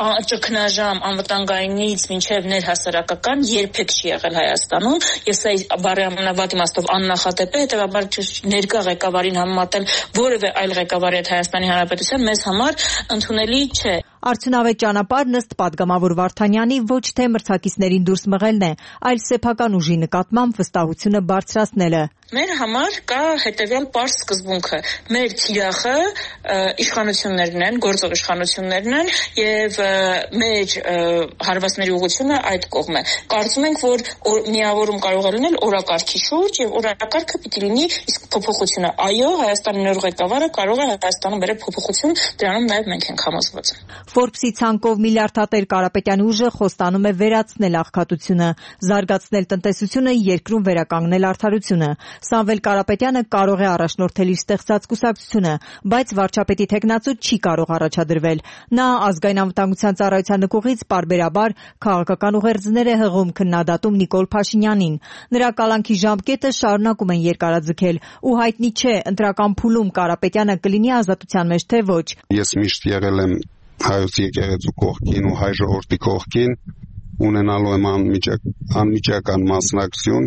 ճգնաժամ անվտանգայինից մինչև ներհասարակական երբեք չի եղել Հայաստանում, եւ սա բարի ամենավատ իմաստով աննախադեպ է, հետեւաբար ներկա ղեկավարին համեմատել որևէ այլ ղեկավարի հետ Հայաստանի Հանրապետության մեզ համար ընդունելի չէ։ Արդյունավետ ճանապարհն ըստ падգամավոր Վարդանյանի ոչ թե մրցակիցներին դուրս մղելն է, այլ սեփական ուժի նկատմամբ վստահությունը բարձրացնելը։ Մեր համար կա հետևյալ պարզ սկզբունքը. մեր թիրախը իշխանություններն են, գործող իշխանություններն են եւ մեր հարվածների ուղղությունը այդ կողմ է։ Կարծում ենք, որ միավորում կարող է լինել օրակարգի շուրջ եւ օրակարգը պիտի լինի իսկ փոփոխությունը։ Այո, Հայաստանի նոր ղեկավարը կարող է Հայաստանում բերել փոփոխություն, դրանում նաեւ մենք ենք համոզված։ Ֆորբսի ցանկով միլիարդատեր Կարապետյանի ուժը խոստանում է վերացնել աղքատությունը, զարգացնել տնտեսությունը, երկրում վերականգնել արդարությունը։ Սամվել Կարապետյանը կարող է առաջնորդել իր ստեղծած կուսակցությունը, բայց վարչապետի թեկնածու չի կարող առաջադրվել։ Նա ազգային անվտանգության ծառայության նկուղից պարբերաբար քաղաքական ուղերձներ է հղում քննադատում Նիկոլ Փաշինյանին։ Նրա կալանքի ժամկետը շարունակում են երկարաձգել ու հայտնի չէ ընտրական փուլում Կարապետյանը կլինի ազատության մեջ թե ոչ։ Ես միշտ եղել եմ հայոց եկեղեցու կողքին ու հայ ժողովրդի կողքին, ունենալու եմ անմիջական մասնակցություն,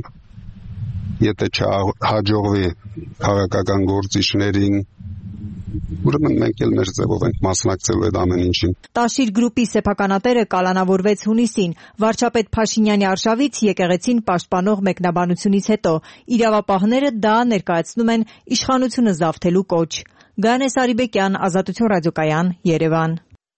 եթե չհաջողվի քաղաքական գործիչներին, ուրեմն մենք էլ մեր ձևով ենք մասնակցելու այդ ամեն ինչին։ Տաշիր գրուպի սեփականատերը կալանավորվեց հունիսին, վարչապետ Փաշինյանի արշավից եկեղեցին պաշտպանող մեկնաբանությունից հետո։ Իրավապահները դա ներկայացնում են իշխանությունը զավթելու կոչ։ Գանե Սարիբեկյան, Ազատություն ռադիոկայան, Երևան։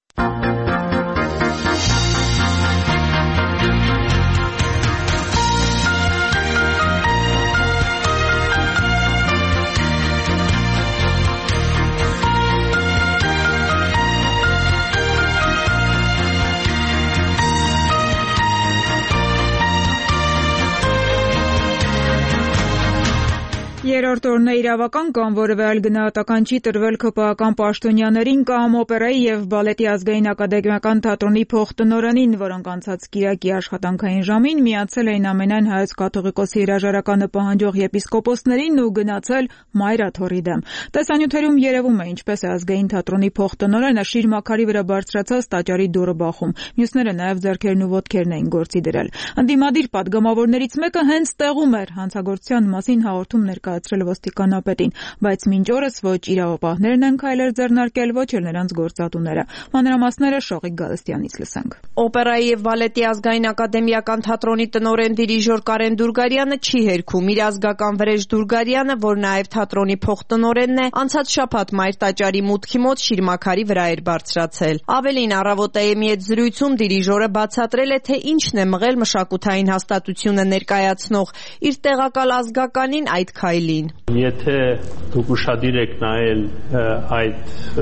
Երրորդ օրն է իրավական կամ որևէ այլ գնահատական չի տրվել ՔՊԱ-ական պաշտոնյաներին կամ օպերայի եւ բալետի ազգային ակադեմիական թատրոնի փոխտնօրենին, որոնք անցած կիրակի աշխատանքային ժամին միացել էին ամենայն հայոց կաթողիկոսի հրաժարականը պահանջող եպիսկոպոսներին ու գնացել Մայրաթորի դեմ։ Տեսանյութերում երևում է ինչպես է ազգային թատրոնի փոխտնօրենը շիր մաքարի վրա բարձրացած տաճարի դուռը բախում։ Մյուսները նաեւ ձեռքերն ու ոտքերն էին գործի դրել։ Ընդդիմադիր падգամավորներից մեկը հենց տեղում էր հանցագործության մասին հաղորդում ներկայացրել ճաշել ոստիկանապետին, բայց մինչ օրս ոչ իրավապահներն են քայլեր ձեռնարկել, ոչ էլ նրանց գործատուները։ Մանրամասները Շողիկ Գալստյանից լսենք։ Օպերայի եւ բալետի ազգային ակադեմիական թատրոնի տնօրեն դիրիժոր Կարեն Դուրգարյանը չի հերքում իր ազգական Վրեժ Դուրգարյանը, որ նաեւ թատրոնի փոխտնօրենն է, անցած շաբաթ Մայր տաճարի մուտքի մոտ շիրմաքարի վրա էր բարձրացել։ Ավելին առավոտ է մի հետ զրույցում դիրիժորը բացատրել է, թե ինչն է մղել մշակութային հաստատությունը ներկայացնող իր տեղակալ ազգականին այդ քայլին։ Եթե դուք ուշադիր եք նայել այդ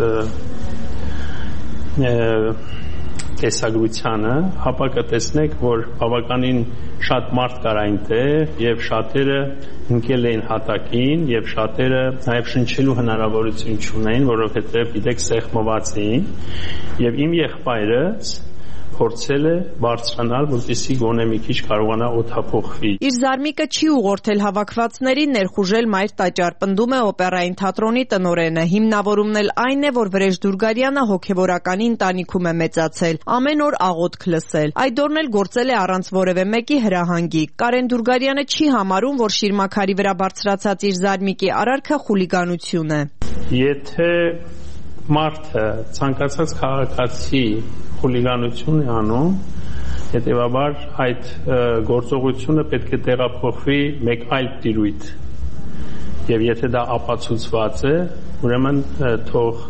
տեսագրությանը, ապա կտեսնեք, որ բավականին շատ մարդ կար այնտեղ եւ շատերը ընկել էին հատակին եւ շատերը նաեւ շնչելու հնարավորություն չունեին, որովհետեւ գիտեք սեղմված էին եւ իմ եղբայրս փորձել է բարձրանալ, որպեսզի գոնե մի քիչ կարողանա օդափոխվի։ Իր զարմիկը չի ուղղորդել հավաքվածներին ներխուժել Մայր տաճար, պնդում է օպերային թատրոնի տնօրենը։ Հիմնավորումն էլ այն է, որ Վրեժ Դուրգարյանը հոգևորականի ընտանիքում է մեծացել, ամեն օր աղոթք լսել։ Այդ օրն էլ գործել է առանց որևէ մեկի հրահանգի։ Կարեն Դուրգարյանը չի համարում, որ շիրմաքարի վրա բարձրացած իր զարմիկի արարքը խուլիգանություն է։ Եթե մարդը ցանկացած քաղաքացի խուլիգանություն է անում, հետևաբար այդ գործողությունը պետք է տեղափոխվի մեկ այլ տիրույթ եւ եթե դա ապացուցված է, ուրեմն թող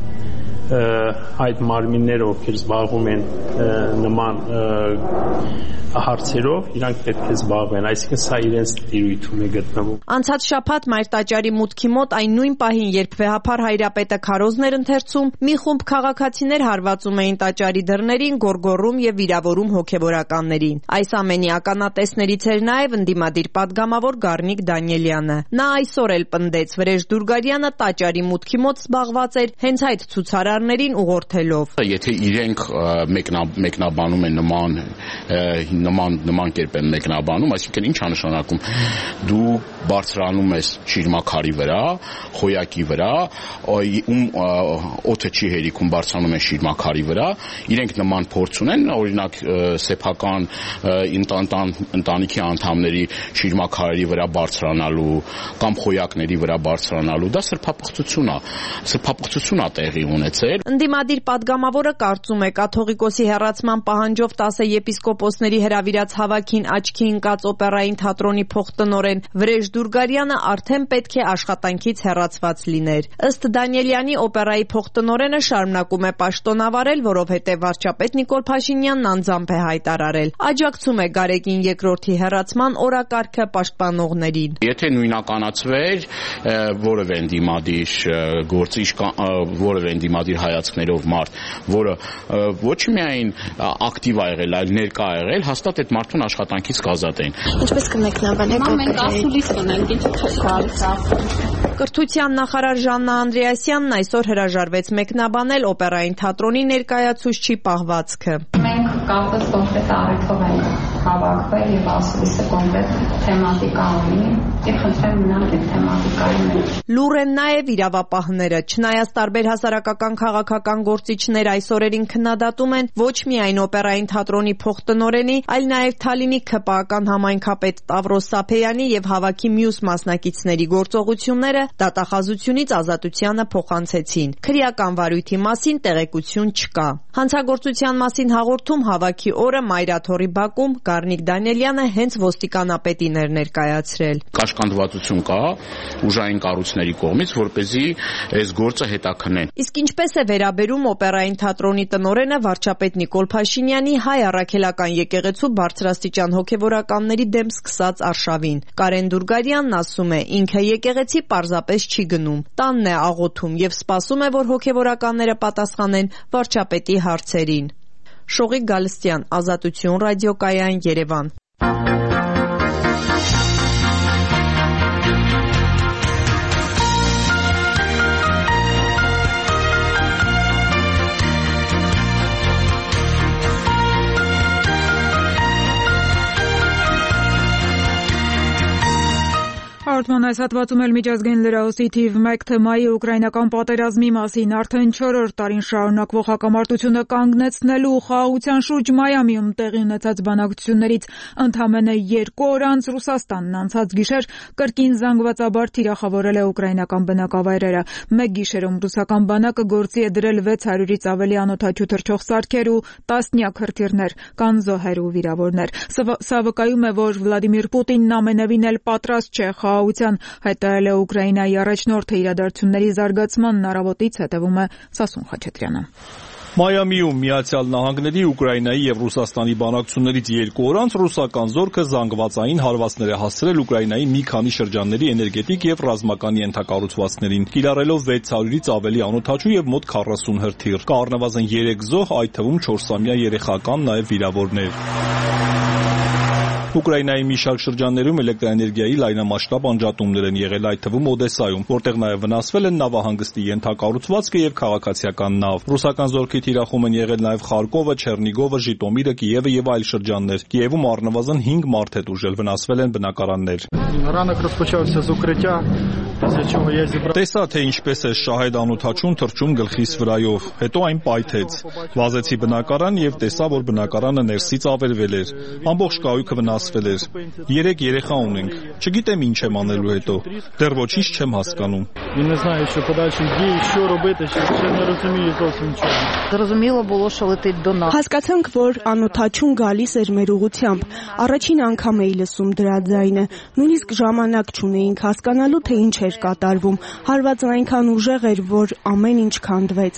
այդ մարմինները, ովքեր զբաղվում են նման հարցերով, իրանք պետք է զբաղվեն, այսինքն սա իրենց տիրույթում է գտնվում։ Անցած շաբաթ Մայր տաճարի մուտքի մոտ այն նույն պահին, երբ վեհափար Հայրապետը քարոզներ ընթերցում, մի խումբ քաղաքացիներ հարվածում էին տաճարի դռներին, գոռգոռում եւ վիրավորում հոգեվորականներին։ Այս ամենի ականատեսներից էր նաեւ ընդդիմադիր падգամավոր Գառնիկ Դանիելյանը։ Նա այսօր էլ պնդեց, Վրեժ Դուրգարյանը տաճարի մուտքի մոտ զբաղված էր հենց այդ ցուցարարներին ուղղորդելով։ Եթե իրենք մեկնաբանում են նման նման նման կերպ են մեկնաբանում, այսինքն ինչ է նշանակում, դու բարձրանում ես շիրմաքարի վրա, խոյակի վրա, ում օդը չի հերիքում բարձրանում են շիրմաքարի վրա, իրենք նման փորձ ունեն, օրինակ սեփական ընտանիքի անդամների շիրմաքարերի վրա բարձրանալու կամ խոյակների վրա բարձրանալու, դա սրբապղծություն է, սրբապղծություն է տեղի ունեցել։ Ընդդիմադիր падգամավորը կարծում է, կաթողիկոսի հեռացման պահանջով տասը եպիսկոպոսների հրավիրած հավաքին աչքի ընկած օպերային թատրոնի փոխտնօրեն Վրեժ Դուրգարյանը արդեն պետք է աշխատանքից հեռացված լիներ։ Ըստ Դանիելյանի, օպերայի փոխտնօրենը շարունակում է պաշտոնավարել, որովհետև վարչապետ Նիկոլ Փաշինյանն անձամբ է հայտարարել, աջակցում է Գարեգին երկրորդի հեռացման օրակարգը պաշտպանողներին։ Եթե նույնականացվեր որևէ ընդդիմադիր գործիչ, որևէ ընդդիմադիր հայացքներով մարդ, որը ոչ միայն ակտիվ ա եղել, այլ ներկա ա եղել, հաստատ այդ մարդուն աշխատանքից կազատեն։ Ինչպես կմեկնաբանեք օպերայի։ Կրթության նախարար Ժաննա Անդրեասյանն այսօր հրաժարվեց մեկնաբանել օպերային թատրոնի ներկայացուցչի պահվածքը։ Մենք կապված կոնկրետ առիթով ենք հավաքվել եւ ասելիսը կոնկրետ թեմատիկա ունի եւ խնդրեմ մնանք այդ թեմատիկայի մեջ։ Լուր են նաեւ իրավապահները, չնայած տարբեր հասարակական քաղաքական գործիչներ այս օրերին քննադատում են ոչ միայն օպերային թատրոնի փոխտնօրենի, այլ նաեւ Թալինի ՔՊԱ-ական համայնքապետ Տավրոս Սափեյանի եւ հավաքի մյուս մասնակիցների գործողությունները դատախազությունից ազատությանը փոխանցեցին։ Քրեական վարույթի մասին տեղեկություն չկա։ Հանցագործության մասին հաղորդում հավաքի օրը Մայրաթորի բակում Գառնիկ Դանիելյանը հենց ոստիկանապետին էր ներկայացրել։ Կաշկանդվածություն կա ուժային կառույցների կողմից, որպեսզի այս գործը հետաքննեն։ Իսկ ինչպես է վերաբերում օպերային թատրոնի տնօրենը վարչապետ Նիկոլ Փաշինյանի հայ առաքելական եկեղեցու բարձրաստիճան հոգևորականների դեմ սկսած արշավին։ Կարեն Դուրգարյանն ասում է, ինքը եկեղեցի պարզապես չի գնում, տանն է աղոթում եւ սպասում է, որ հոգևորականները պատասխանեն վարչապետի հարցերին։ Շողիկ Գալստյան, Ազատություն ռադիոկայան, Երևան։ հաղորդման այս հատվածում էլ միջազգային լրահոսի թիվ մեկ թեմայի ուկրաինական պատերազմի մասին արդեն չորրորդ տարին շարունակվող հակամարտությունը կանգնեցնելու խաղաղության շուրջ Մայամիում տեղի ունեցած բանակցություններից ընդամենը երկու օր անց Ռուսաստանն անցած գիշեր կրկին զանգվածաբար թիրախավորել է ուկրաինական բնակավայրերը։ Մեկ գիշերում ռուսական բանակը գործի է դրել վեց հարյուրից ավելի անօդաչու թռչող սարքեր ու տասնյակ հրթիռներ, կան զոհեր ու վիրավորներ։ Սա վկայում է, որ Վլադիմիր Պուտինն ամենևին էլ պատրաստ չէ խաղաղության, հայտարարել է Ուկրաինայի առաջնորդը իրադարձությունների զարգացմանն առավոտից, հետևում է Սասուն Խաչատրյանը։ Մայամիում Միացյալ Նահանգների, Ուկրաինայի եւ Ռուսաստանի բանակցություններից երկու օր անց ռուսական զորքը զանգվածային հարվածներ է հասցրել Ուկրաինայի մի քանի շրջանների էներգետիկ եւ ռազմական ենթակառուցվածքներին, կիրառելով վեց հարյուրից ավելի անօդաչու եւ մոտ քառասուն հրթիռ։ Կա առնվազն երեք զոհ, այդ թվում չորսամյա երեխա, կան նաեւ վիրավորներ։ Ուկրաինայի մի շարք շրջաններում էլեկտրաէներգիայի լայնամասշտաբ անջատումներ են եղել, այդ թվում Օդեսայում, որտեղ նաև վնասվել են նավահանգստի ենթակառուցվածքը եւ քաղաքացիական նավ։ Ռուսական զորքի թիրախում են եղել նաև Խարկովը, Չեռնիգովը, Ժիտոմիրը, Կիևը եւ այլ շրջաններ։ Կիևում առնվազն հինգ մարդ է տուժել, վնասվել են բնակարաններ։ Տեսա, թե ինչպես է շահեդ անօդաչուն թռչում գլխիս վրայով, հետո այն պայթեց։ Վազեցի բնակարան եւ տեսա, որ բնակարանը ներսից ավերվել էր։ Ամբողջ կայքը վնասվել էր։ Երեք երեխա ունենք։ Չգիտեմ ինչ եմ անելու հետո։ Դեռ ոչինչ չեմ հասկանում։ Հասկացանք, որ անօդաչուն գալիս էր մեր ուղությամբ։ Առաջին անգամ էի լսում դրա ձայնը։ Նույնիսկ ժամանակ չունեինք հասկանալու, թե ինչ էր կատարվում։ Հարվածն այնքան ուժեղ էր, որ ամեն ինչ քանդվեց։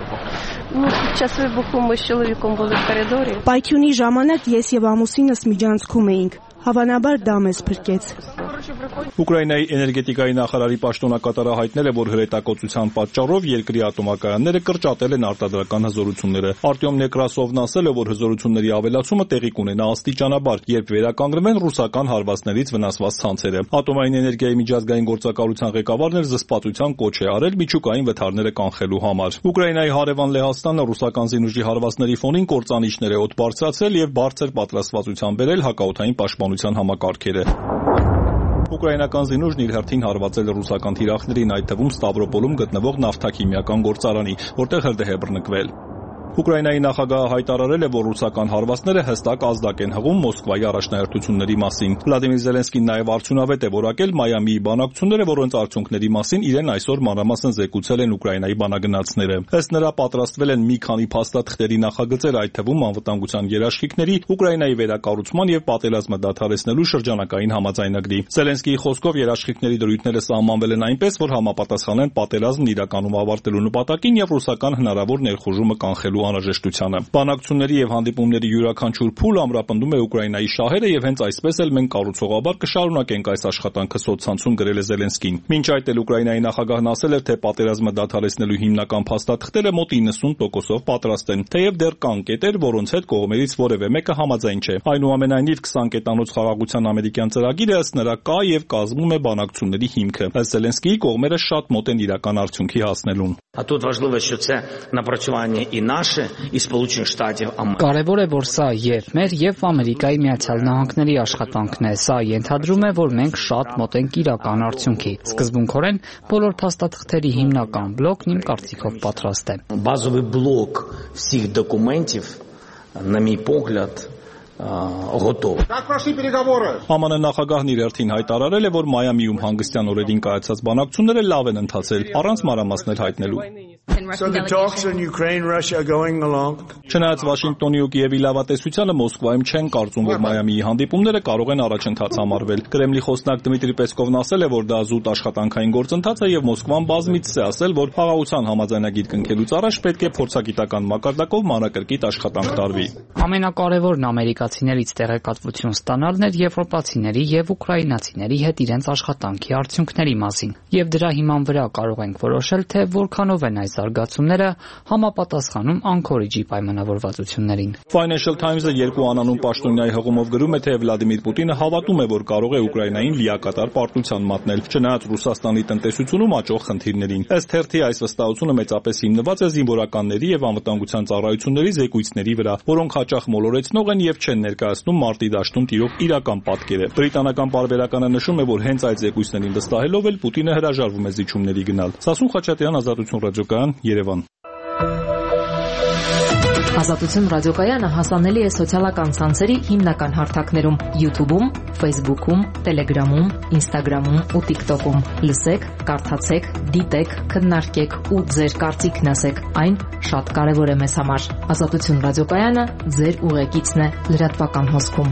Պայթյունի ժամանակ ես եւ ամուսինս միջանցքում էինք։ Հավանաբար դա մեզ փրկեց։ Ուկրաինայի էներգետիկայի նախարարի պաշտոնակատարը հայտնել է, որ հրետակոծության պատճառով երկրի ատոմակայանները կրճատել են արտադրական հզորությունները։ Արտյոմ Նեկրասովն ասել է, որ հզորությունների ավելացումը տեղի կունենա աստիճանաբար, երբ վերականգնվեն ռուսական հարվածներից վնասված ցանցերը։ Ատոմային էներգիայի միջազգային գործակալության ղեկավարն էլ զսպվածության կոչ է արել միջուկային վթարները կանխելու համար։ Ուկրաինայի հարևան Լեհաստանը ռուսական զինուժի հարվածների ֆոնին կործանիչներ է օդ բարձրացրել եւ բարձր պատրաստվածության բերել հակաօդային պաշտպանության համակարգերը։ Ուկրաինական զինուժն իր հերթին հարվածել է ռուսական թիրախներին, այդ թվում Ստավրոպոլում գտնվող նավթաքիմիական գործարանի, որտեղ հրդեհ է բռնկվել։ Ուկրաինայի նախագահը հայտարարել է, որ ռուսական հարվածները հստակ ազդակ են հղում Մոսկվայի առաջնահերթությունների մասին։ Վլադիմիր Զելենսկին նաև արդյունավետ է որակել Մայամիի բանակցությունները, որոնց արդյունքների մասին իրեն այսօր մանրամասն զեկուցել են Ուկրաինայի բանագնացները։ Ըստ նրա պատրաստվել են մի քանի փաստաթղթերի նախագծեր, այդ թվում անվտանգության երաշխիքների, Ուկրաինայի վերակառուցման եւ պատերազմը դադարեցնելու շրջանակային համաձայնագրի։ Զելենսկիի խոսքով երաշխիքների դրույթները սահմանվել են այնպես, որ համապատասխանեն պատերազմն իրականում ավարտելու նպատակին եւ ռուսական հնարավոր ներխուժումը կանխելու անհրաժեշտությանը։ Բանակցությունների եւ հանդիպումների յուրաքանչյուր փուլ ամրապնդում է Ուկրաինայի շահերը եւ հենց այսպես էլ մենք կառուցողաբար կշարունակենք այս աշխատանքը, սոցցանցում գրել է Զելենսկին։ Մինչ այդ էլ Ուկրաինայի նախագահն ասել էր, թե պատերազմը դադարեցնելու հիմնական փաստաթղթերը մոտ իննսուն տոկոսով պատրաստ են, թեև դեռ կան կետեր, որոնց հետ կողմերից որևէ մեկը համաձայն չէ։ Այնուամենայնիվ քսան կետանոց խաղաղության ամերիկյան ծրագիրը ըստ նրա կա եւ կազմում է բանակցությունների հիմքը։ Ըստ Զելենսկիի կողմերը շատ մոտ են իրական արդյունքի հասնելուն։ Կարևոր է, որ սա եւ մեր եւ Ամերիկայի Միացյալ Նահանգների աշխատանքն է։ Սա ենթադրում է, որ մենք շատ մոտ ենք իրական արդյունքի։ Սկզբունքորեն բոլոր փաստաթղթերի հիմնական բլոկն իմ կարծիքով պատրաստ է։ Базовый блок всех документов, на мой погляд, готов. ԱՄՆ նախագահն իր հերթին հայտարարել է, որ Մայամիում հանգստյան օրերին կայացած բանակցությունները լավ են ընթացել, առանց մանրամասներ հայտնելու։ Չնայած Վաշինգտոնի ու Կիևի լավատեսությանը Մոսկվայում չեն կարծում, որ Մայամիի հանդիպումները կարող են առաջընթաց համարվել։ Կրեմլի խոսնակ Դմիտրի Պեսկովն ասել է, որ դա զուտ աշխատանքային գործընթաց է եւ Մոսկվան բազմիցս է ասել, որ խաղաղության համաձայնագիր կնքելուց առաջ պետք է փորձագիտական մակարդակով մանրակրկիտ աշխատանք տարվի։ Ամենակարևորն ամերիկացիներից տեղեկատվություն ստանալն էր եվրոպացիների եւ ուկրաինացիների հետ իրենց աշխատանքի արդյունքների մասին, եւ դրա հիման վրա կարող ենք որոշել, թե որքանով են այս զարգացումները համապատասխանում Անկորիջի պայմանավորվածություններին։ Financial Times-ը երկու անանուն պաշտոնյայի հղումով գրում է, թե Վլադիմիր Պուտինը հավատում է, որ կարող է Ուկրաինային լիակատար պարտության մատնել, չնայած Ռուսաստանի տնտեսությունում աճող խնդիրներին։ Ըստ թերթի այս վստահությունը մեծապես հիմնված է զինվորականների եւ անվտանգության ծառայությունների զեկույցների վրա, որոնք հաճախ մոլորեցնող են եւ չեն են ներկայացնում մարտի դաշտում տիրող իրական պատկերը։ Բրիտանական պարբերականը նշում է, որ հենց այդ զեկույցներին վստահելով էլ Պուտինը հրաժարվում է զիջումների գնալ։ Սասուն Խաչատրյան, Ազատություն ռադիոկայան, Երևան։ Ազատություն ռադիոկայանը հասանելի է սոցիալական ցանցերի հիմնական հարթակներում՝ YouTube-ում, Facebook-ում, Telegram-ում, Instagram-ում ու TikTok-ում։ Լսեք, կարդացեք, դիտեք, քննարկեք ու ձեր կարծիքն ասեք։ Այն շատ կարևոր է մեզ համար։ Ազատություն ռադիոկայանը ձեր ուղեկիցն է լրատվական հոսքում։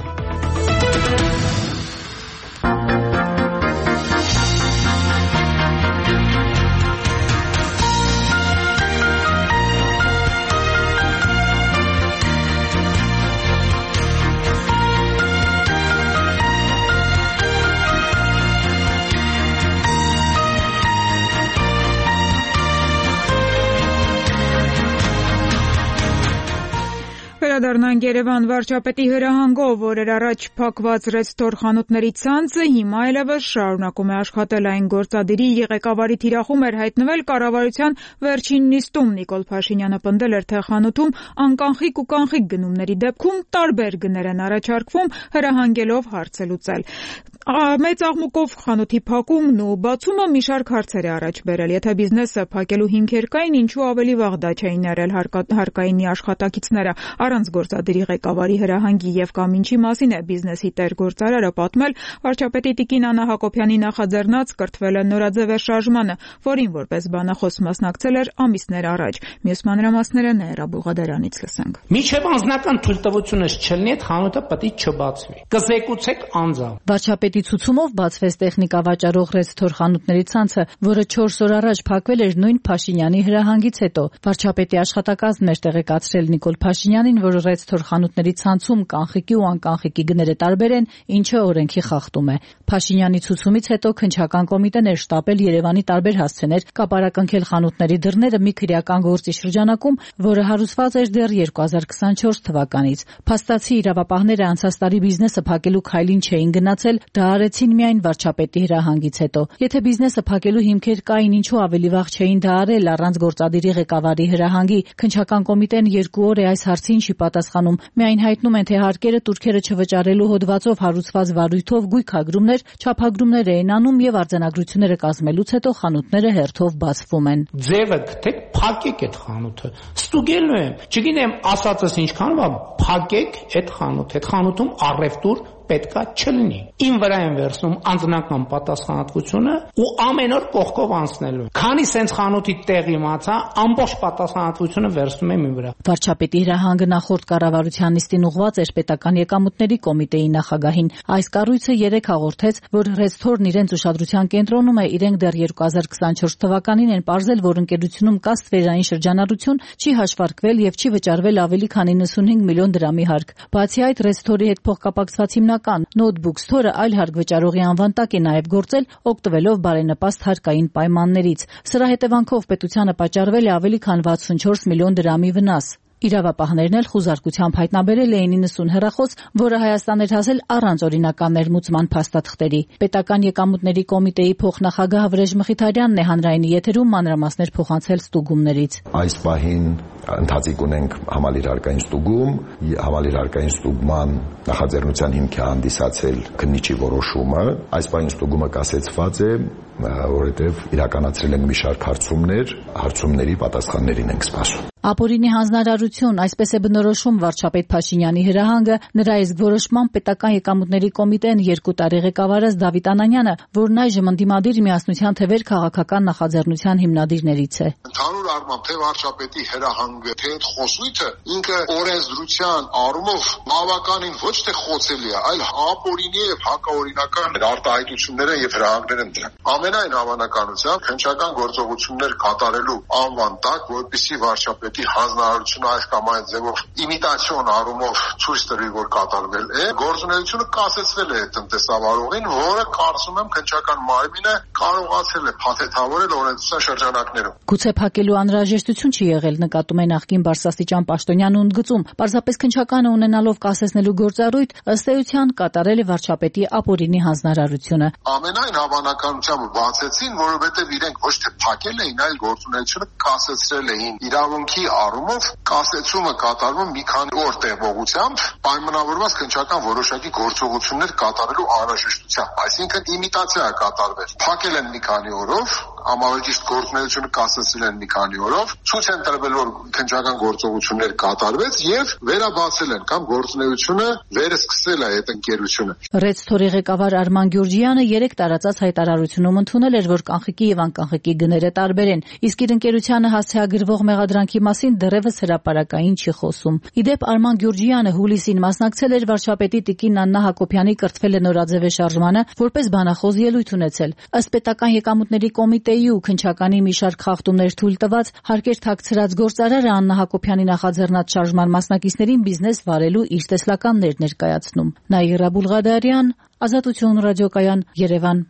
Վերադառնանք Երևան վարչապետի հրահանգով օրեր առաջ փակված ռեստոր խանութների ցանցը հիմա այլևս շարունակում է աշխատել։ Այն գործադիրի ղեկավարի թիրախում էր հայտնվել կառավարության վերջին նիստում։ Նիկոլ Փաշինյանը պնդել էր, թե խանութում անկանխիկ ու կանխիկ գնումների դեպքում տարբեր գներ են առաջարկվում, հրահանգելով հարցը լուծել։ Մեծ աղմուկով խանութի փակումն ու բացումը մի շարք հարցեր է առաջ բերել։ Եթե բիզնեսը փակելու հիմքեր կային, ինչու ավելի վաղ դա չէին ներել հարկայինի աշխատակիցները։ Առանց գործադիրի ղեկավարի հրահանգի եւ կամինչի մասին է բիզնեսի տերգործարարը պատմել վարչապետի Տիկին Աննա Հակոբյանի նախաձեռնած կրթվել է նորաձև շարժմանը, որին որպես բանախոս մասնակցել էր ամիսներ առաջ։ Մյուս մանրամասները Նաիրա Բուղադարանից լսենք։ Միջև անձնական թույլտվությունը չլինի, այդ խանութը պետք է չբացվի։ Կզեկուցեք անձամբ։ Վարչապետի ցուցումով բացվեց տեխնիկա վաճառող ռեստոր խանութների ցանցը, որը չորս օր առաջ փակվել էր նույն Փաշինյանի հրահանգից հետո։ Վարչապետի աշխատակազմն էր տեղեկացրել Նիկոլ Փաշինյանին, որ ռեստոր խանութների ցանցում կանխիկի ու անկանխիկի գները տարբեր են, ինչը օրենքի խախտում է։ Փաշինյանի ցուցումից հետո քննչական կոմիտեն էր շտապել Երևանի տարբեր հասցեներ կապարակնքել խանութների դռները մի քրեական գործի շրջանակում, որը հարուցված էր դեռ երկու հազար քսանչորս թվականից։ Փաստացի իրավապահները անցած տարի բիզնեսը փակելու քայլին չէին գնացել, դա արեցին միայն վարչապետի հրահանգից հետո։ Եթե բիզնեսը փակելու հիմքեր կային, ինչու ավելի վաղ չէին դա արել առանց գործադիրի ղեկավարի հրահանգի։ Քննչական կոմիտեն երկու օր է այս հարցին չի պատասխանում։ Միայն հայտնում են, թե հարկերը турքերը չվճարելու հոդվածով հարուցված վարույթով գույքագրումներ, չափագրումներ են անում եւ արձանագրությունները կազմելուց հետո խանութները հերթով բացվում են։ Ձևը գտեք, փակեք այդ խանութը։ Ստուգելու եմ, չգիտեմ ասածս ինչքան բա, փակեք այդ խանութը։ Այդ խանութում առևտուր պետքա չլինի։ Իմ վրա են վերցնում անձնական պատասխանատվությունը ու ամեն օր կողքով անցնելու։ Քանի սենց խանութի տեղ իմացա, ամբողջ պատասխանատվությունը վերցնում եմ իմ վրա։ Վարչապետի հրահանգը նախորդ կառավարության նիստին ուղղված էր պետական եկամուտների կոմիտեի նախագահին։ Այս կառույցը երեկ հաղորդեց, որ ռեստորն իրենց ուշադրության կենտրոնում է, իրենք դեռ երկու հազար քսանչորս թվականին են պարզել, որ ընկերությունում կա ստվերային շրջանառություն, չի հաշվարկվել եւ չի վճարվել ավելի քան իննսունհինգ միլիոն դրամի հարկ։ Բացի այդ, ռեստորի հետ փոխկապակցված հիմնական Notebook Store-ը այլ հարկ վճարողի անվան տակ է նաև գործել, օգտվելով բարենպաստ հարկային պայմաններից։ Սրա հետևանքով պետությանը պատճառվել է ավելի քան վաթսունչորս միլիոն դրամի վնաս։ Իրավապահներն էլ խուզարկությամբ հայտնաբերել էին իննսուն հեռախոս, որը Հայաստան էր հասել առանց օրինական ներմուծման փաստաթղթերի։ Պետական եկամուտների կոմիտեի փոխնախագահ Վրեժ Մխիթարյանն է հանրայինի եթերում մանրամասներ փոխանցել ստուգումներից։ Այս պահին ընթացիկ ունենք համալիր հարկային ստուգում, համալիր հարկային ստուգման նախաձեռնության հիմք է հանդիսացել քննիչի որոշումը։ Այս պահին ստուգումը կասեցված է, որովհետև իրականացրել ենք մի շարք հարցումներ, հարցումների պատասխաններին ենք սպասում։ Ապօրինի հանձնարարություն, այսպես է բնորոշում վարչապետ Փաշինյանի հրահանգը, նրա իսկ որոշմամբ պետական եկամուտների կոմիտեն երկու տարի ղեկավարած Դավիթ Անանյանը, որն այժմ ընդդիմադիր միասնության թևեր քաղաքական նախաձեռնության հիմնադիրներից է։ Ընդհանուր առմամբ թե վարչապետի հրահանգը, թե այդ խոսույթը ինքը օրենսդրության առումով բավականին ոչ թե խոցելի է, այլ ապօրինի եւ հակաօրինական արտահայտությունները եւ հրահանգներ են դրան։ Ամենայն հավանականությամբ քննչական գործողություններ կատարելու անվան տակ, որպեսզի վարչապետի հանձնարարությունը այս կամ այն ձևով իմիտացիոն առումով ցույց տրի, որ կատարվել է, գործունեությունը կասեցվել է տնտեսավարողին, որը կարծում եմ քննչական մարմինը կարողացել է փաթեթավորել օրենսդրության շրջանակներում։ Գուցե փակելու անհրաժեշտություն չի եղել, նկատում են նախկին բարձրաստիճան պաշտոնյան ընդգծում։ Պարզապես քննչականը ունենալով կասեցնելու գործառույթ, ըստ էության կատարել է վարչապետի ապօրինի հանձնարարությունը։ Ամենայն հավանականությամբ բացեցին, որովհետև իրենք ոչ թե փակել էին, այլ գործունեությունը կասեցրել էին։ Իրավունքի առումով կասեցումը կատարվում մի քանի օր տևողությամբ, պայմանավորված քննչական որոշակի գործողություններ կատարելու անհրաժեշտությամբ, այսինքն իմիտացիա է կատարվել։ Փակել են մի քանի օրով, ամենաճիշտ գործունեությունը կասեցրել են մի քանի օրով, ցույց են տրվել, որ քննչական գործողություններ կատարվեց եւ վերաբացել են կամ գործունեությունը վերսկսել է այդ ընկերությունը։ Ռեդսթորի ղեկավար Արման Գյուրջյանը երեք տարածած հայտարարությունում ընդունել էր, որ կանխիկի եւ անկանխիկի գները տարբեր են, իսկ իր ընկերությանը հասցեագրվող մեղադրանքի մասին դեռևս հրապարակային չի խոսում։ Իդեպ Արման Գյուրջյանը հուլիսին մասնակցել էր վարչապետի տիկին Աննա Հակոբյանի կրթվել է նորաձևե շարժմանը, որպես բանախոս ելույթ ունեցել։ Ըստ պետական եկամուտների կոմիտեի ու քննչականի մի շարք խախտումներ թույլ տված հարկեր թաքցրած գործարարը Աննա Հակոբյանի նախաձեռնած շարժման մասնակիցներին բիզնես վարելու իր տեսլականներ ներկայացնում։ Նաիրա Բուլղադարյան, Ազատություն ռադիոկայան, Երևան։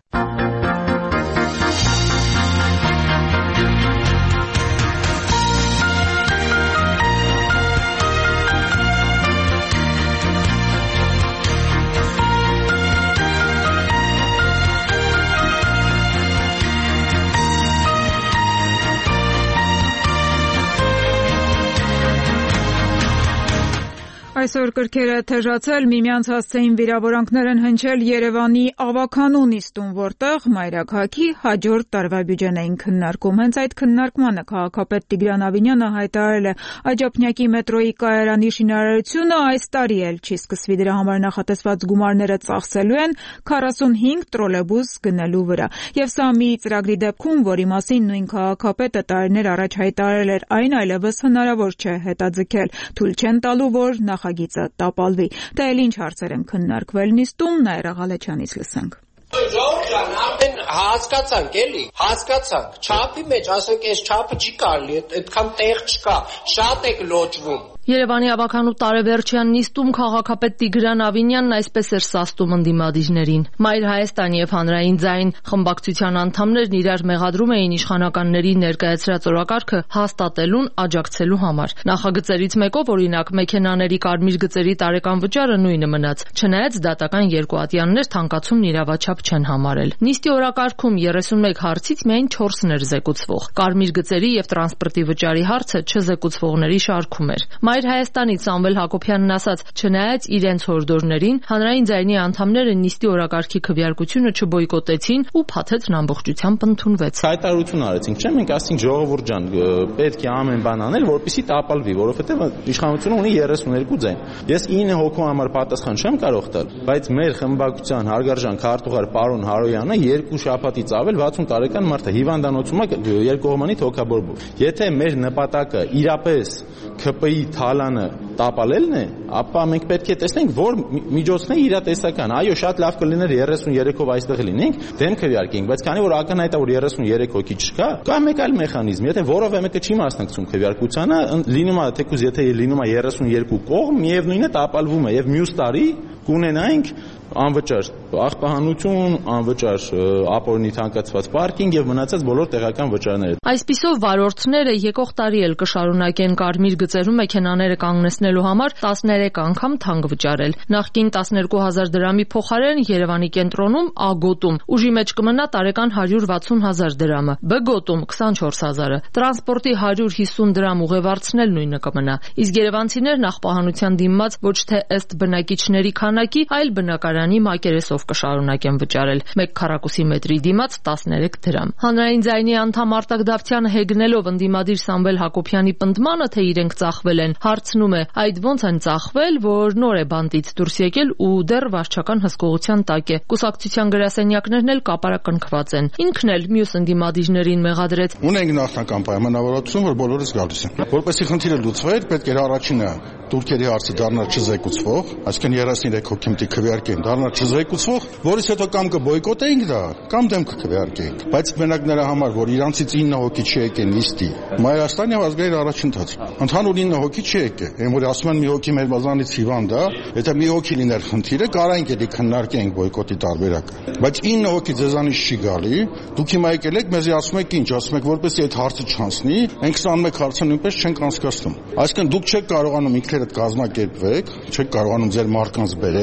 Այսօր կրքերը թեժացել, միմյանց հասցեին վիրավորանքներ են հնչել Երևանի ավականու նիստում, որտեղ մայրաքաղաքի հաջորդ տարվա բյուջեն էին քննարկում։ Հենց այդ քննարկմանը քաղաքապետ Տիգրան Ավինյանը հայտարարել է, Աջափնյակի մետրոյի կայարանի շինարարությունը այս տարի էլ չի սկսվի, դրա համար նախատեսված գումարները ծախսելու են քառասունհինգ տրոլեյբուս գնելու վրա։ Եվ սա մի ծրագրի դեպքում, որի մասին նույն քաղաքապետը տարիներ առաջ հայտարարել էր, այն այլևս հնարավոր չէ հետաձգել, թույլ չեն տալու, որ նախագիծը տապալվի։ Դա էլ ինչ հարցեր են քննարկվել նիստում, Նաիրա Ղալեչյանից լսենք։ Ժողովուրդ ջան, արդեն հասկացանք էլի, հասկացանք, չափի մեջ, ասենք, այս չափը չի կարելի, այդքան տեղ չկա, շատ եք լոճվում։ Երևանի ավականու տարեվերջյան նիստում քաղաքապետ Տիգրան Ավինյանն այսպես էր սաստում ընդդիմադիրներին։ Մայր Հայաստան եւ Հանրային ձայն խմբակցության անդամներն իրար մեղադրում էին իշխանականների ներկայացրած օրակարգը հաստատելուն աջակցելու համար։ Նախագծերից մեկով, օրինակ, մեքենաների կարմիր գծերի տարեկան վճարը նույնը մնաց, չնայած դատական երկուատյաններ թանկացումն իրավաչափ չեն համարել։ Նիստի օրակարգում երեսունմեկ հարցից միայն չորսն էր զեկուցվող։ Կարմիր գծերի եւ տրանսպորտի վճարի հարցը չզեկուցվողների շարքում էր։ Մայր Հայաստանից Սամվել Հակոբյանն ասաց, չնայած իրենց հորդորներին, Հանրային ձայնի անդամները նիստի օրակարգի քվեարկությունը չբոյկոտեցին ու փաթեթն ամբողջությամբ ընդունվեց։ Հայտարարություն արեցինք, չէ՞, մենք ասենք ժողովուրդ ջան, պետք է ամեն բան անել, որպեսզի տապալվի, որովհետև իշխանությունը ունի երեսուներկու ձայն։ Ես ինը հոգու համար պատասխան չեմ կարող տալ, բայց մեր խմբակցության հարգարժան քարտուղար պարոն Հարոյանը երկու շաբաթից ավել վաթսուն տարեկան մարդ է, հիվանդանոցում է երկկողմանի թոքաբորբով։ Եթե մեր նպատակը իրապես ՔՊ-ի թալանը տապալելն է, ապա մենք պետք է տեսնենք, որ միջոցն է իրատեսական։ Այո, շատ լավ կլիներ երեսուներեքով այստեղ լինենք, դեմ քվեարկենք, բայց քանի որ ակնհայտ է, որ երեսուներեք հոգի չկա, կա մեկ այլ մեխանիզմ, եթե որևէ մեկը չի մասնակցում քվեարկությանը, լինում է, թեկուզ եթե լինում է երեսուներկու կողմ, միևնույնն է տապալվում է եւ մյուս տարի կունենայինք անվճար աղբահանություն, անվճար ապօրինի թանկացված պարկինգ եւ մնացած բոլոր տեղական վճարները։ Այսպիսով վարորդները եկող տարի էլ կշարունակեն կարմիր գծերում մեքենաները կանգնեցնելու համար տասներեք անգամ թանկ վճարել։ Նախկին տասներկու հազար դրամի փոխարեն Երևանի կենտրոնում Ա գոտում ուժի մեջ կմնա տարեկան հարյուր վաթսուն հազար դրամը, Բ գոտում քսանչորս հազարը, տրանսպորտի հարյուր հիսուն դրամ ուղևորցնել նույնը կմնա։ Իսկ երևանցիներն աղբահանության դիմաց ոչ թե ըստ բնակիչների քանակի, այլ բնակարանի մակերեսով կշարունակեն վճարել մեկ քառակուսի մետրի դիմաց տասներեք դրամ։ Հանրային ձայնի անդամ Արտակ Դավթյանը հեգնելով ընդդիմադիր Սամվել Հակոբյանի պնդմանը, թե իրենք ծախվել են, հարցնում է, այդ ո՞նց են ծախվել, որ նոր է բանտից դուրս եկել ու դեռ վարչական հսկողության տակ է։ Կուսակցության գրասենյակներն էլ կապարակնքված են։ Ինքն էլ մյուս ընդդիմադիրներին մեղադրեց։ Ունենք նախնական պայմանավորվածություն, որ բոլորս գալիս են։ Որպեսզի խնդիրը լուծվեր, պետք էր առաջինը турքերի հարցը դառնալ չզեկուցվող, այսինքն երեսուներեք հոգի մտի քվեարկեն, դառնալ չզեկուցվող, որից հետո կամ կբոյկոտեինք դա, կամ դեմ կքվեարկեինք։ Բայց մենակ նրա համար, որ իրանցից ինը հոգի չեկեն նիստի, Մայրաստանի ազգային առաջընթաց։ Ընդհանուր ինը հոգի չեկե, այն որ ասում են մի հոգի մեր բազանից հիվանդ է, եթե մի հոգի լիներ խնդիրը, կարանք էլի քննարկենք բոյկոտի տարբերակը։ Բայց ինը հոգի ձեզանից չի գալի, դուք հիմա եկել եք, մեզի ասում եք ինչ, ասում եք որպեսզի այդ հարցը չանցնի, այն քսանմեկ հարցը նույնպես չենք անցկացնում։ Այսինքն դուք չեք կարողանում ինքներդ կազմակերպվեք, չեք կարողանում ձեր մարդկանց բերեք,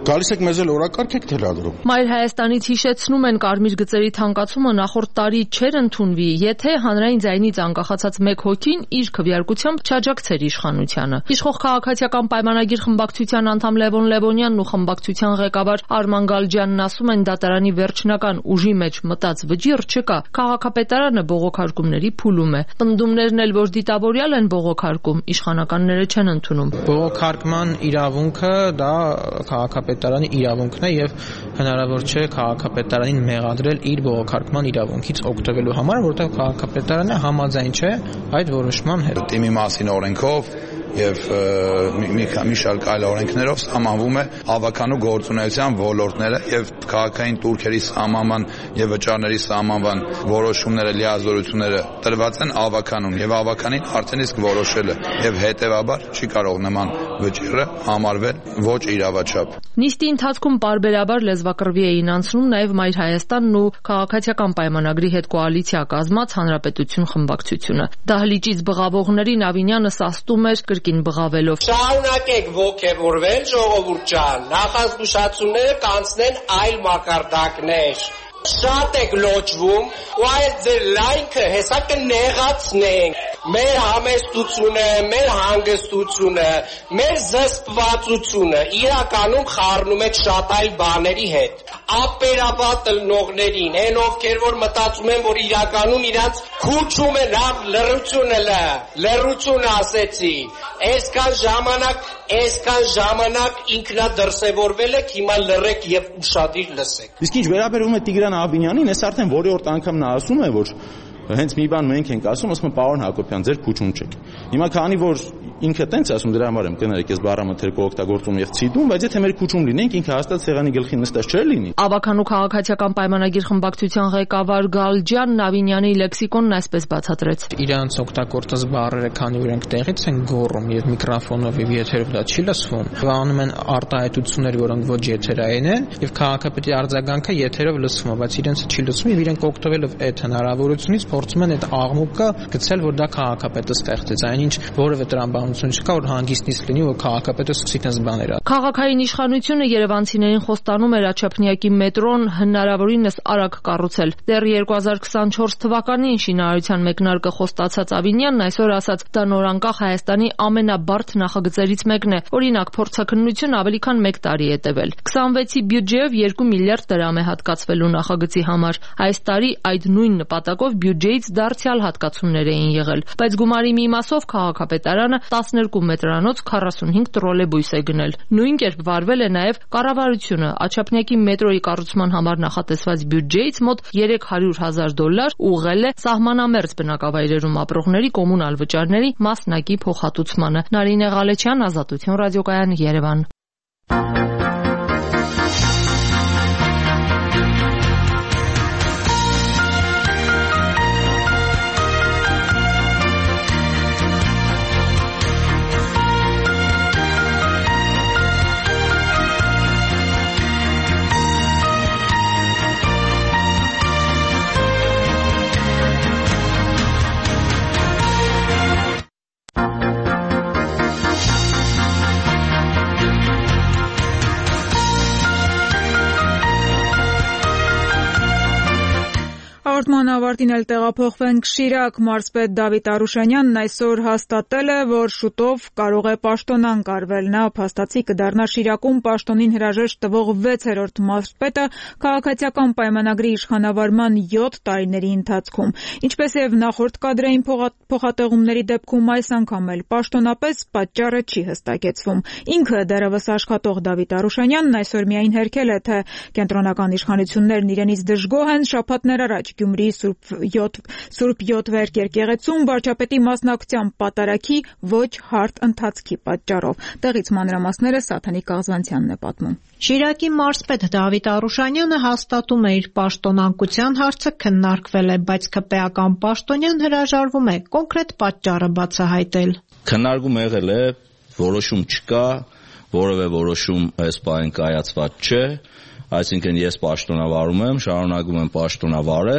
Գալիս եք մեզ էլ օրակարգ եք թելադրում։ Մայր Հայաստանից հիշեցնում են կարմիր գծերի թանկացումը նախորդ տարի չէր ընդունվի, եթե հանրային ձայնից անկախացած մեկ հոգին իր քվեարկությամբ չաջակցեր իշխանությանը։ Իշխող քաղաքացիական պայմանագիր խմբակցության անդամ Լևոն Լևոնյանն ու խմբակցության ղեկավար Արման Գալջյանն ասում են դատարանի վերջնական ուժի մեջ մտած վճիռ չկա։ Քաղաքապետարանը բողոքարկումների փուլում է։ Պնդումներն էլ որ դիտավորյալ են բողոքարկում, իշխանականները չեն ընդունում։ Բողոքարկման իրավունքը դա քաղաքապետարանի իրավունքն է եւ հնարավոր չէ քաղաքապետարանին մեղադրել իր բողոքարկման իրավունքից օգտվելու համար, որովհետեւ քաղաքապետարանը համաձայն չէ այդ որոշման հետ։ Թիմի մասին օրենքով եւ մի մի շարք այլ օրենքներով սահմանվում է ավականու գործունեության ոլորտները եւ քաղաքային տուրքերի սահմանման եւ վճարների սահմանման որոշումները, լիազորությունները տրված են ավականուն եւ ավականին արդեն իսկ որոշել է եւ հետեւաբար չի կարող նման վճիռը համարվել ոչ իրավաչափ։ Նիստի ընթացքում պարբերաբար լեզվակռվի էին անցնում նաեւ Մայր Հայաստանն ու քաղաքացիական պայմանագրի հետ կոալիցիա կազմած Հանրապետություն խմբակցությունը։ Դահլիճից բղավողներին Ավինյանը սաստում էր կրկին բղավելով։ Շարունակեք ողջևորվել, ժողովուրդ ջան, նախազգուշացումները կանցնեն այլ մակարդակներ։ Շատ եք լոճվում ու այլ ձեր լայնքը հեսա կնեղացնենք։ Մեր համեստությունը, մեր հանգստությունը, մեր զսպվածությունը իրականում խառնում եք շատ այլ բաների հետ։ Ապերավատ ըլնողներին, այն ովքեր որ մտածում են, որ իրականում իրանց քուչում է լավ լռությունը լը, լռություն ասեցի։ Այսքան ժամանակ, այսքան ժամանակ ինքնադրսևորվել եք, հիմա լռեք եւ ուշադիր լսեք։ Իսկ ինչ վերաբերում է Տիգրան Ավինյանին, այս արդեն որի օր անգամ նա ասում է, որ հենց մի բան մենք ենք ասում, ասում պարոն Հակոբյան, ձեր փուչում չեք։ Հիմա քանի որ ինքը տենց ասում, դրա համար եմ կներեք, ես բառամթերք օգտագործում եւ ցիտում, բայց եթե մեր փուչում լինենք, ինքը հաստատ սեղանի գլխին նստած չէր լինի։ Ավականու քաղաքացիական պայմանագիր խմբակցության ղեկավար Գալջյանն Ավինյանի լեքսիկոնն այսպես բացատրեց։ Իրանց օգտագործած բառերը, քանի որ ենք տեղից են գոռում եւ միկրոֆոնով եւ եթերով դա չի լսվում, անում են արտահայտություններ, որոնք ոչ եթերային են, եւ քաղաքապետի արձագանքը եթերով լսվում է, բայց իրենց չի լսվում եւ իրենք օգտվելով այդ հնարավորությունից փորձում են այդ աղմուկը գցել, որ դա քաղաքապետը ստեղծեց, այնինչ որևէ տրամաբանություն չկա, որ հանգիստից լինի, որ քաղաքապետը սկսի դες բաներ անել։ Քաղաքային իշխանությունը երևանցիներին խոստանում էր Աչափնյակի մետրոն հնարավորինս արագ կառուցել։ Դեռ երկու հազար քսանչորս թվականին շինարարության մեկնարկը խոստացած Ավինյանն այսօր ասաց, դա նորանկախ Հայաստանի ամենաբարդ նախագծերից մեկն է։ Օրինակ, փորձաքննություն ավելի քան մեկ տարի է տևել։ քսանվեցի բյուջեով երկու միլիարդ դրամ է հատկացվելու նախագծի համար։ Այս տարի այդ նույն նպատակով բյուջեից դարձյալ հատկացումներ էին եղել, բայց գումարի մի մասով քաղաքապետարանը տասներկու մետրանոց քառասունհինգ տրոլեյբույս է գնել։ Նույն կերպ վարվել է նաև կառավարությունը։ Աչափնյակի մետրոյի կառուցման համար նախատեսված բյուջեից մոտ երեք հարյուր հազար դոլար ուղղել է սահմանամերձ բնակավայրերում ապրողների կոմունալ վճարների մասնակի փոխհատուցմանը։ Նարինե Ղալեչյան, Ազատություն ռադիոկայան, Երևան։ Հաղորդման ավարտին էլ տեղափոխվենք Շիրակ։ Մարզպետ Դավիթ Արուշանյանն այսօր հաստատել է, որ շուտով կարող է պաշտոնան կարվել։ Նա փաստացի կդառնա Շիրակում պաշտոնին հրաժեշտ տվող վեցերորդ մարզպետը քաղաքացիական պայմանագրի իշխանավարման յոթ տարիների ընթացքում։ Ինչպես եւ նախորդ կադրային փոխատեղումների դեպքում այս անգամ էլ պաշտոնապես պատճառը չի հստակեցվում։ Ինքը դեռևս աշխատող Դավիթ Արուշանյանն այսօր միայն հերքել է, թե կենտրոնական իշխանություններն իրենից դժգոհ են։ Շաբաթներ առաջ Գյումրիի Սուրբ Յոթվերք եկեղեցում վարչապետի մասնակցությամբ պատարագի ոչ հարթ ընթացքի պատճառով։ Տեղից մանրամասները Սաթանիկ Աղզանցյանն է պատմում։ Շիրակի մարզպետ Դավիթ Արուշանյանը հաստատում է իր պաշտոնանկության հարցը քննարկվել է, բայց ԿՊ-ական պաշտոնյան հրաժարվում է կոնկրետ պատճառը բացահայտել։ Քննարկում եղել է, որոշում չկա, որևէ որոշում այս պահին կայացված չէ, այսինքն ես պաշտոնավարում եմ, շարունակում եմ պաշտոնավարել,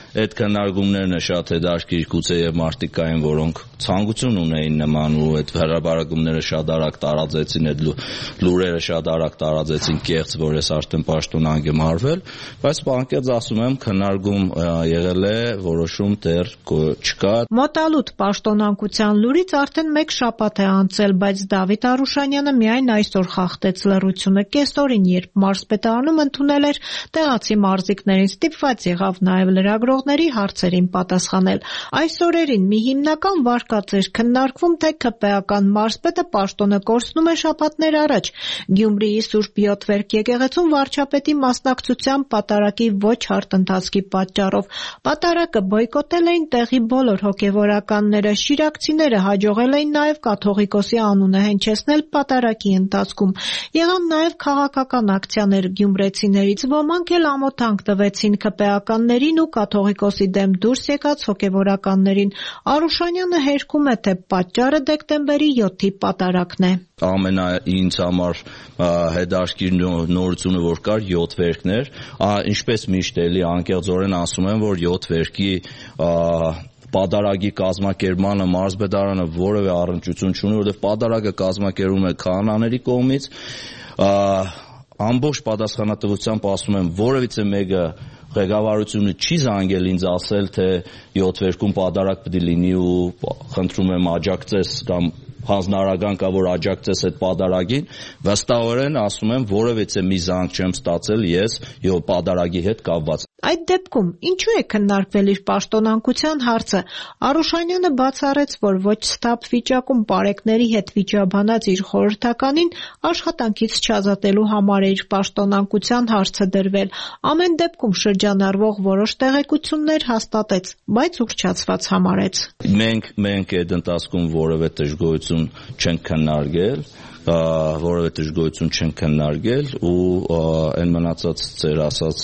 այդ քննարկումներն է շատ հետաքրքիր, գուցե եւ մարդիկ կային, որոնք ցանկություն ունեին նման ու այդ հրաբարակումները շատ արագ տարածեցին, այդ լուրերը շատ արագ տարածեցին կեղծ, որ ես արդեն պաշտոնանկ եմ արվել, բայց բանկետ ասում եմ քննարկում եղել է, որոշում դեռ չկա։ Մոտալուտ պաշտոնանկության լուրից արդեն մեկ շաբաթ է անցել, բայց Դավիթ Արուշանյանը միայն այսօր խախտեց լռությունը։ Կեսօրին, երբ մարզպետարանում ընդունել էր տեղացի մարզիկներին, ստիպված եղավ նաև լրագրողների հարցերին պատասխանել։ Այս օրերին մի հիմնական վարկած էր քննարկվում, թե ՔՊԱ-ական մարզպետը պաշտոնը կորցնում է շաբաթներ առաջ Գյումրիի Սուրբ Յոթվերք եկեղեցում վարչապետի մասնակցությամբ պատարագի ոչ հարթընթացքի պատճառով։ Պատարագը բոյկոտել էին տեղի բոլոր հոգևորականները, շիրակցիները հաջողել էին նաև կաթողիկոսի անունը հնչեցնել պատարագի ընթացքում։ Եղան նաև քաղաքական ակցիաներ գյումրեցիներից, ոմանք էլ ամոթանք տվեցին ՔՊԱ-ականներին ու կաթողիկոսի դեմ դուրս եկած հոգևորականներին։ Արուշանյանը հերքում է, թե պատճառը դեկտեմբերի յոթի պատարագն է։ Ամենա ինձ համար հետաքրքիր նորությունը, որ կար յոթվերքն էր, ինչպես միշտ էլի անկեղծորեն ասում եմ, որ յոթվերքի պատարագի կազմակերպմանը մարզպետարանը որևէ առնչություն չունի, որովհետև պատարագը կազմակերպվում է քահանաների կողմից, ամբողջ պատասխանատվությամբ ասում եմ, որևիցե մեկը ղեկավարությունը չի զանգել ինձ ասել, թե յոթվերքում պատարագ պետք է լինի ու խնդրում եմ աջակցես կամ հանձնարարական կա, որ աջակցես այդ պատարագին, վստահորեն ասում եմ, որևիցե մի զանգ չեմ ստացել ես յո պատարագի հետ կապված։ Այդ դեպքում ինչու է քննարկվել իր պաշտոնանկության հարցը։ Արուշանյանը բացառեց, որ ոչ ստապ վիճակում պարեկների հետ վիճաբանած իր խորհրդականին աշխատանքից չազատելու համար է իր պաշտոնանկության հարցը դրվել։ Ամեն դեպքում շրջանառվող որոշ տեղեկություններ հաստատեց, բայց ուռճացված համարեց։ Մենք մենք այդ ընթացքում որևէ դժգոհություն չենք քննարկել, որևէ դժգոհություն չեն քննարկել ու այն մնացած ծեր ասած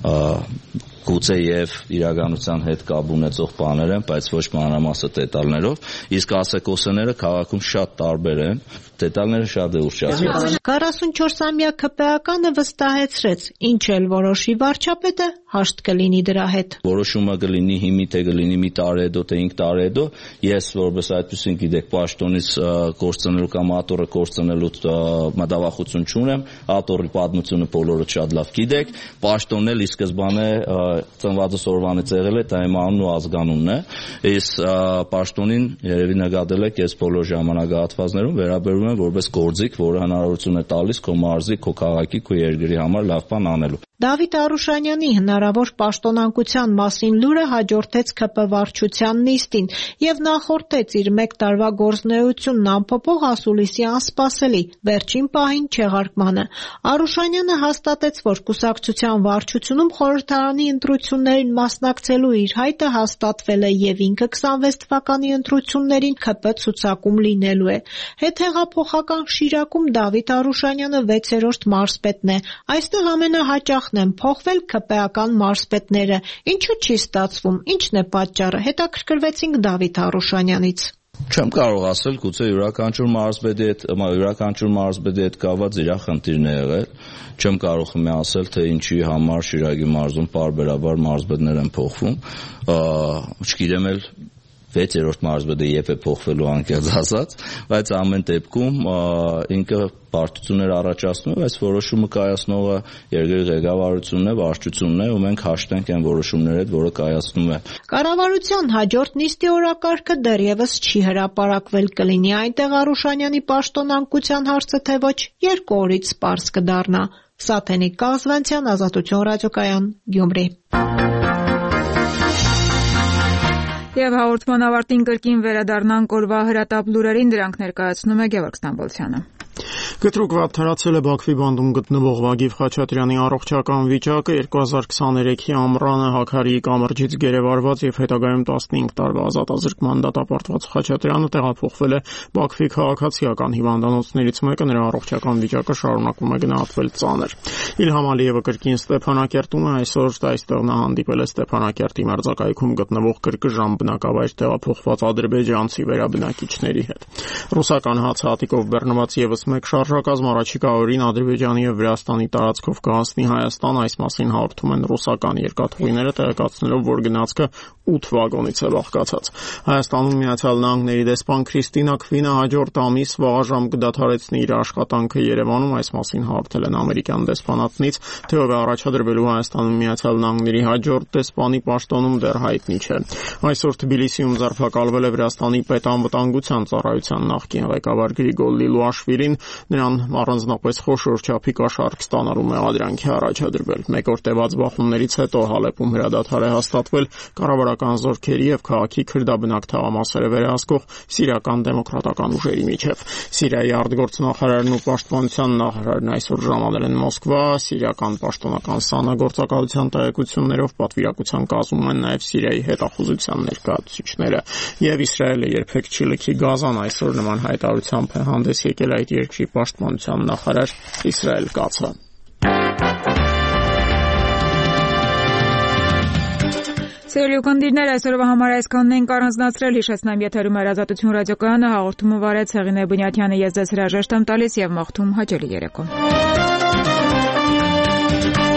գուցե եւ իրականության հետ կապ ունեցող բաներ են, բայց ոչ մանրամասը դետալներով, իսկ ասեկոսները քաղաքում շատ տարբեր են, դետալները շատ է ուշացված։ քառասունչորսամյա ՔՊԱ-կանը վստահեցրեց, ինչ էլ որոշի վարչապետը, հաշտ կլինի դրա հետ։ Որոշումը կլինի հիմի, թե կլինի մի տարի հետո, թե ինք տարի հետո, ես որպես այդպեսին գիտեք, պաշտոնից կորցնելու կամ աթոռը կորցնելու մտավախություն չունեմ, աթոռի պատմությունը բոլորը շատ լավ գիտեք, պաշտոնն էլ ի սկզբանե ծնվածս օրվանից եղել է, դա իմ անունն ու ազգանունն է, իսկ պաշտոնին երևի նկատել եք, ես բոլոր ժամանակահատվածներում վերաբերում եմ որպես գործիք, որը հնարավորություն է տալիս քո մարզի, քո քաղաքի, քո երկրի համար լավ բան անելու։ Դավիթ Արուշանյանի հնարավոր պաշտոնանկության մասին լուրը հաջորդեց ՔՊ վարչության նիստին եւ նախորդեց իր մեկ տարվա գործունեությունն ամփոփող ասուլիսի անսպասելի վերջին պահին չեղարկմանը։ Արուշանյանը հաստատեց, որ կուսակցության վարչությունում խորհրդարանի ընտրություններին մասնակցելու իր հայտը հաստատվել է եւ ինքը քսանվեց թվականի ընտրություններին ՔՊ ցուցակում լինելու է։ Հետհեղափոխական Շիրակում Դավիթ Արուշանյանը վեցերորդ մարզպետն է։ Այստեղ ամենահաճախ են փոխվել ՔՊԱ-ական մարզպետները։ Ինչու չի ստացվում, ինչն է պատճառը, հետաքրքրվեցինք Դավիթ Արուշանյանից։ Չեմ կարող ասել, գուցե յուրաքանչյուր մարզպետի հետ, յուրաքանչյուր մարզպետի հետ կապված իր խնդիրն է եղել։ Չեմ կարող մի ասել, թե ինչի համար Շիրակի մարզում պարբերաբար մարզպետներ են փոխվում։ Չգիտեմ էլ վեցերորդ մարզպետը երբ է փոխվելու անկեղծ ասած, բայց ամեն դեպքում ինքը բարդություններ առաջացնում է, այս որոշումը կայացնողը երկրի ղեկավարությունն է, վարչությունն է, ու մենք հաշտենք այն որոշումների հետ, որը կայացնում է։ Կառավարության հաջորդ նիստի օրակարգը դեռևս չի հրապարակվել, կլինի այնտեղ Արուշանյանի պաշտոնանկության հարցը, թե ոչ, երկու օրից պարզ կդառնա։ Սաթենիկ Կազվանցյան, Ազատություն ռադիոկայան, Գյումրի։ Եվ հաղորդման ավարտին կրկին վերադառնանք օրվա հրատապ լուրերին, դրանք ներկայացնում է Գևորգ Ստամբոլցյանը։ Կտրուկ վատթարացել է Բաքվի բանդում գտնվող Վագիվ Խաչատրյանի առողջական վիճակը, երկու հազար քսաներեքի ամռանը Հաքարիի կամրջից գերեվարված եւ հետագայում տասնհինգ տարվա ազատազրկման դատապարտված Խաչատրյանը տեղափոխվել է Բաքվի քաղաքացիական հիվանդանոցներից մեկը, նրա առողջական վիճակը շարունակում է գնահատվել ծանր։ Իլհամ Ալիևը կրկին Ստեփանակերտում է, այսօր այստեղ նա հանդիպել է Ստեփանակերտի մերձակայքում գտնվող Կրկժան բնակավայր տեղափոխված ադրբեջանցի վերաբնակիչների հետ։ Ռուսական հացահատիկով բեռնված եւս մեկ շարք շարժակազմ առաջիկա օրերին Ադրբեջանի եւ Վրաստանի տարածքով կհանձնի Հայաստան, այս մասին հաղորդում են ռուսական երկաթուղիները, տեղեկացնելով, որ գնացքը ութ վագոնից է բաղկացած։ Հայաստանում Միացյալ Նահանգների դեսպան Քրիստինա Քվինը հաջորդ ամիս վաղաժամ կդադարեցնի իր աշխատանքը Երևանում, այս մասին հաղորդել են ամերիկյան դեսպանատնից, թե ով է առաջադրվելու Հայաստանում Միացյալ Նահանգների հաջորդ դեսպանի պաշտոնում դեռ հայտնի չէ։ Այսօր Թբիլիսիում ձերբակալվել է Վրաստանի պետանվտանգության ծառայության նախկին ղեկավար Գրիգոր Լիլուաշվիլին, նրան առանձնապես խոշոր չափի կաշառք ստանալու մեղադրանքի առաջադրվել։ Մեկ օր տևած բախումներից հետո Հալեպում հրադադար է հաստատվել կառավարական զորքերի եւ քաղաքի քրդաբնակ թաղամասերը վերահսկող սիրիական դեմոկրատական ուժերի միջև։ Սիրիայի արտգործնախարարն ու պաշտպանության նախարարն այսօր ժամանել են Մոսկվա, սիրիական պաշտոնական ՍԱՆ-ը գործակալության տեղեկություններով պատվիրակության կազմում են նաեւ Սիրիայի հետախուզության ներկայացուցիչները, եւ Իսրայելը երբեք չի լքի Գազան, այսօր նման հայտարարությամբ է հանդես եկել այդ երկրի պաշտպանության նախարար Իսրայել Կացը։ Սիրելի ունկնդիրներ, այսօրվա համար այսքանն ենք առանձնացրել, հիշեցնեմ եթերում Ազատություն ռադիոկայանը, հաղորդումը վարեց Հեղինե Բնյաթյանը, ես ձեզ հրաժեշտ եմ տալիս եւ մաղթում հաճելի երեկո։